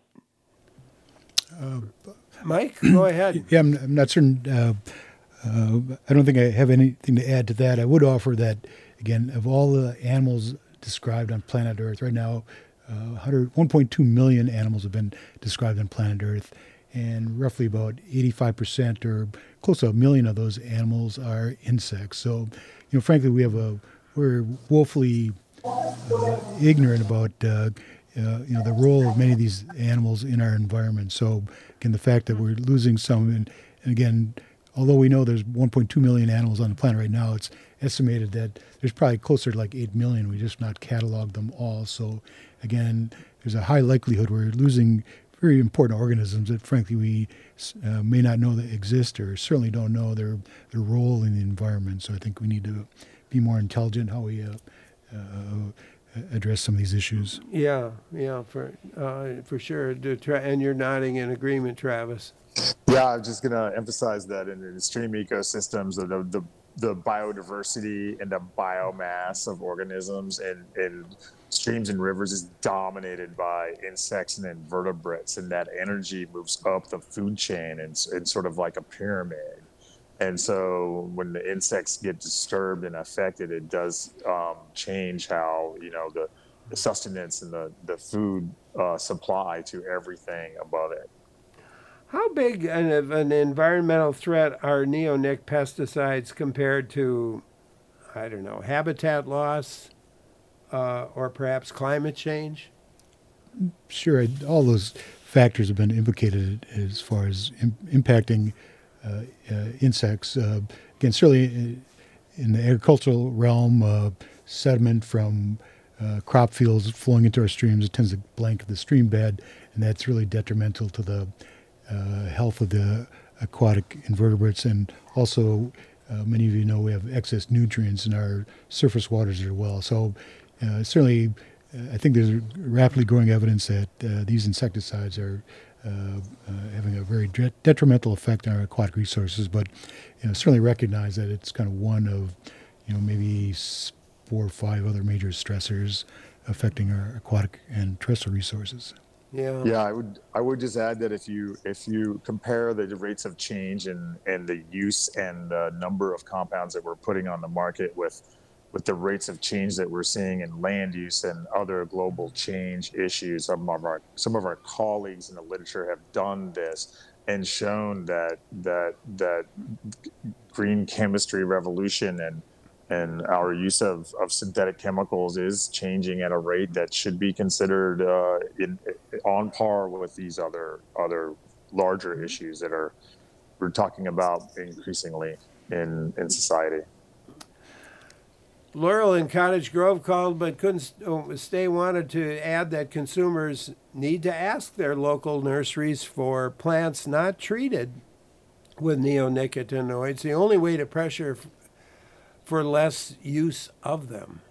Uh, Mike, go ahead. Yeah, I'm, I'm not certain. Uh, uh, I don't think I have anything to add to that. I would offer that, again, of all the animals described on planet Earth right now, uh, one point two million animals have been described on planet Earth, and roughly about eighty-five percent or close to a million of those animals are insects. So, you know, frankly, we have a we're woefully uh, ignorant about uh, uh, you know the role of many of these animals in our environment. So, again, the fact that we're losing some, and, and again, although we know there's one point two million animals on the planet right now, it's estimated that there's probably closer to like eight million. We just not cataloged them all. So, again, there's a high likelihood we're losing very important organisms that, frankly, we uh, may not know that exist, or certainly don't know their their role in the environment. So I think we need to be more intelligent how we uh, uh, address some of these issues. Yeah, yeah, for uh, for sure. And you're nodding in agreement, Travis. Yeah, I'm just going to emphasize that in the stream ecosystems, the the, the biodiversity and the biomass of organisms and, and streams and rivers is dominated by insects and invertebrates, and that energy moves up the food chain and it's sort of like a pyramid. And so when the insects get disturbed and affected, it does um, change how, you know, the, the sustenance and the, the food uh, supply to everything above it. How big an, of an environmental threat are neonic pesticides compared to, I don't know, habitat loss uh, or perhaps climate change? Sure, all those factors have been implicated as far as im- impacting uh, uh, insects. Uh, again, certainly in the agricultural realm, uh, sediment from uh, crop fields flowing into our streams, it tends to blanket the stream bed, and that's really detrimental to the uh, health of the aquatic invertebrates. And also, uh, many of you know we have excess nutrients in our surface waters as well. So uh, certainly, uh, I think there's rapidly growing evidence that uh, these insecticides are uh, uh, having a very de- detrimental effect on our aquatic resources, but you know, certainly recognize that it's kind of one of, you know, maybe four or five other major stressors affecting our aquatic and terrestrial resources. Yeah. Yeah, I would I would just add that if you if you compare the rates of change and, and the use and the number of compounds that we're putting on the market with with the rates of change that we're seeing in land use and other global change issues, some of our some of our colleagues in the literature have done this and shown that that that green chemistry revolution and and our use of, of synthetic chemicals is changing at a rate that should be considered uh, in, on par with these other other larger issues that are we're talking about increasingly in, in society. Laurel in Cottage Grove called but couldn't stay, wanted to add that consumers need to ask their local nurseries for plants not treated with neonicotinoids. The only way to pressure for less use of them.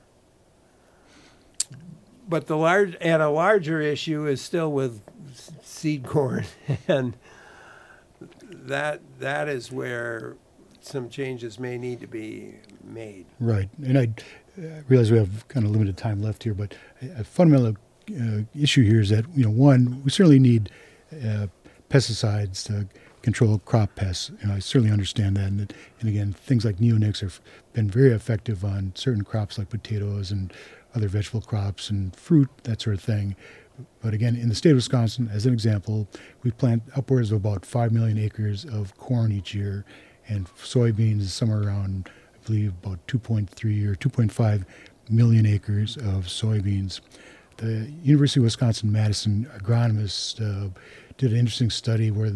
But the large and a larger issue is still with seed corn, and that that is where some changes may need to be made. Right. And I uh, realize we have kind of limited time left here, but a fundamental uh, issue here is that, you know, one, we certainly need uh, pesticides to control crop pests. You know, I certainly understand that. And, and again, things like neonics have been very effective on certain crops like potatoes and other vegetable crops and fruit, that sort of thing. But again, in the state of Wisconsin, as an example, we plant upwards of about five million acres of corn each year, and soybeans is somewhere around, I believe, about two point three or two point five million acres of soybeans. The University of Wisconsin-Madison agronomists uh, did an interesting study where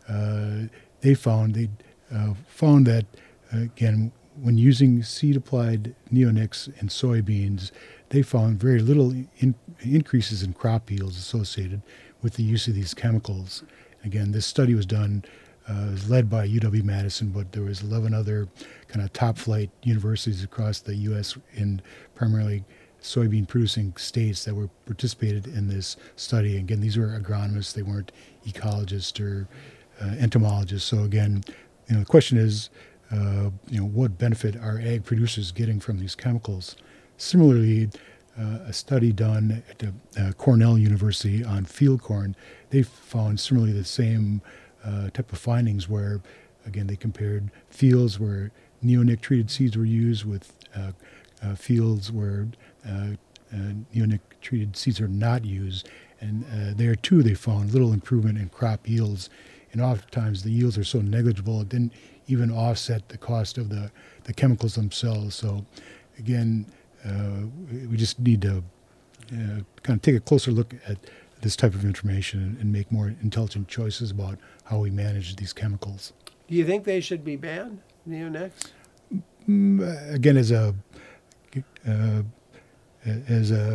uh, they found they uh, found that uh, again, when using seed-applied neonics in soybeans, they found very little in, increases in crop yields associated with the use of these chemicals. Again, this study was done, uh, was led by U W-Madison, but there was eleven other kind of top-flight universities across the U S in primarily soybean-producing states that were participated in this study. Again, these were agronomists; they weren't ecologists or uh, entomologists. So again, you know, the question is, uh, you know, what benefit are ag producers getting from these chemicals? Similarly, uh, a study done at the, uh, Cornell University on field corn, they found similarly the same uh, type of findings where, again, they compared fields where neonic-treated seeds were used with uh, uh, fields where uh, uh, neonic-treated seeds are not used. And uh, there, too, they found little improvement in crop yields. And oftentimes the yields are so negligible it didn't even offset the cost of the, the chemicals themselves. So, again, Uh, we just need to uh, kind of take a closer look at this type of information and, and make more intelligent choices about how we manage these chemicals. Do you think they should be banned, neonics? Mm, again, as a uh, as a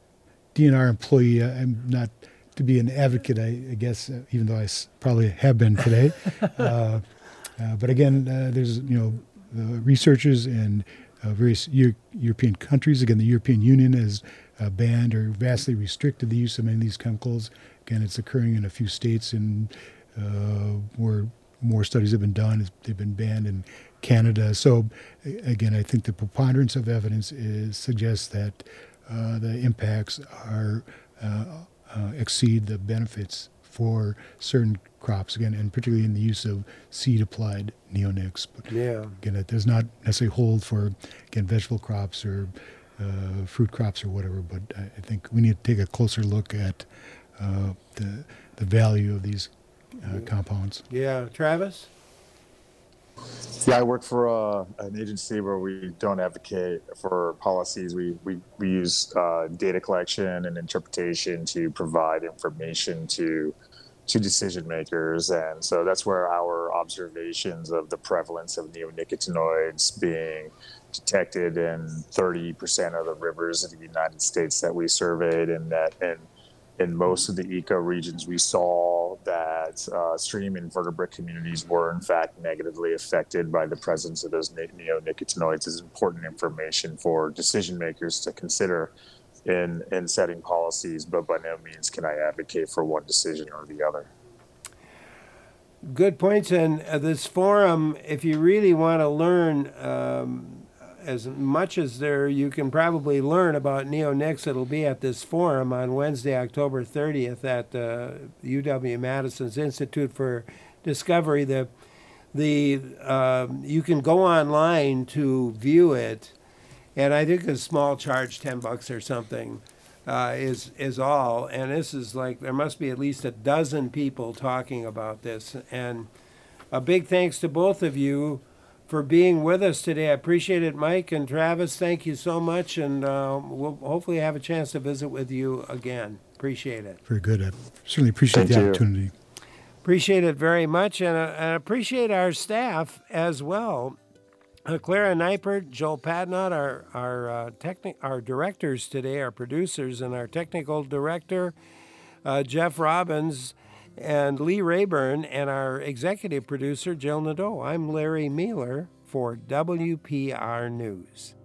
D N R employee, I'm not to be an advocate, I, I guess, uh, even though I s- probably have been today. uh, uh, but again, uh, there's you know uh, researchers and Uh, various Euro- European countries. Again, the European Union has uh, banned or vastly restricted the use of many of these chemicals. Again, it's occurring in a few states and uh, where more studies have been done. They've been banned in Canada. So, again, I think the preponderance of evidence is, suggests that uh, the impacts are uh, uh, exceed the benefits for certain crops, again, and particularly in the use of seed-applied neonics. But yeah. Again, that does not necessarily hold for, again, vegetable crops or uh, fruit crops or whatever, but I, I think we need to take a closer look at uh, the, the value of these uh, compounds. Yeah. Travis? Yeah, I work for uh, an agency where we don't advocate for policies. We we, we use uh, data collection and interpretation to provide information to to decision makers, and so that's where our observations of the prevalence of neonicotinoids being detected in thirty percent of the rivers in the United States that we surveyed, and that in in most of the ecoregions we saw that uh, stream invertebrate communities were in fact negatively affected by the presence of those neonicotinoids is important information for decision makers to consider in, in setting policies, but by no means can I advocate for one decision or the other. Good points. And uh, this forum, if you really want to learn um, as much as there you can probably learn about neonics, it'll be at this forum on Wednesday, October thirtieth at uh, U W-Madison's Institute for Discovery. The, the, uh, you can go online to view it, and I think a small charge, ten bucks or something, uh, is is all. And this is like, there must be at least a dozen people talking about this. And a big thanks to both of you for being with us today. I appreciate it, Mike and Travis. Thank you so much, and uh, we'll hopefully have a chance to visit with you again. Appreciate it. Very good. I certainly appreciate Thank the you. opportunity. Appreciate it very much, and, uh, and appreciate our staff as well. Uh, Clara Neipert, Joel Patnott, our our uh, techni- our directors today, our producers, and our technical director, uh, Jeff Robbins, and Lee Rayburn, and our executive producer, Jill Nadeau. I'm Larry Mueller for W P R News.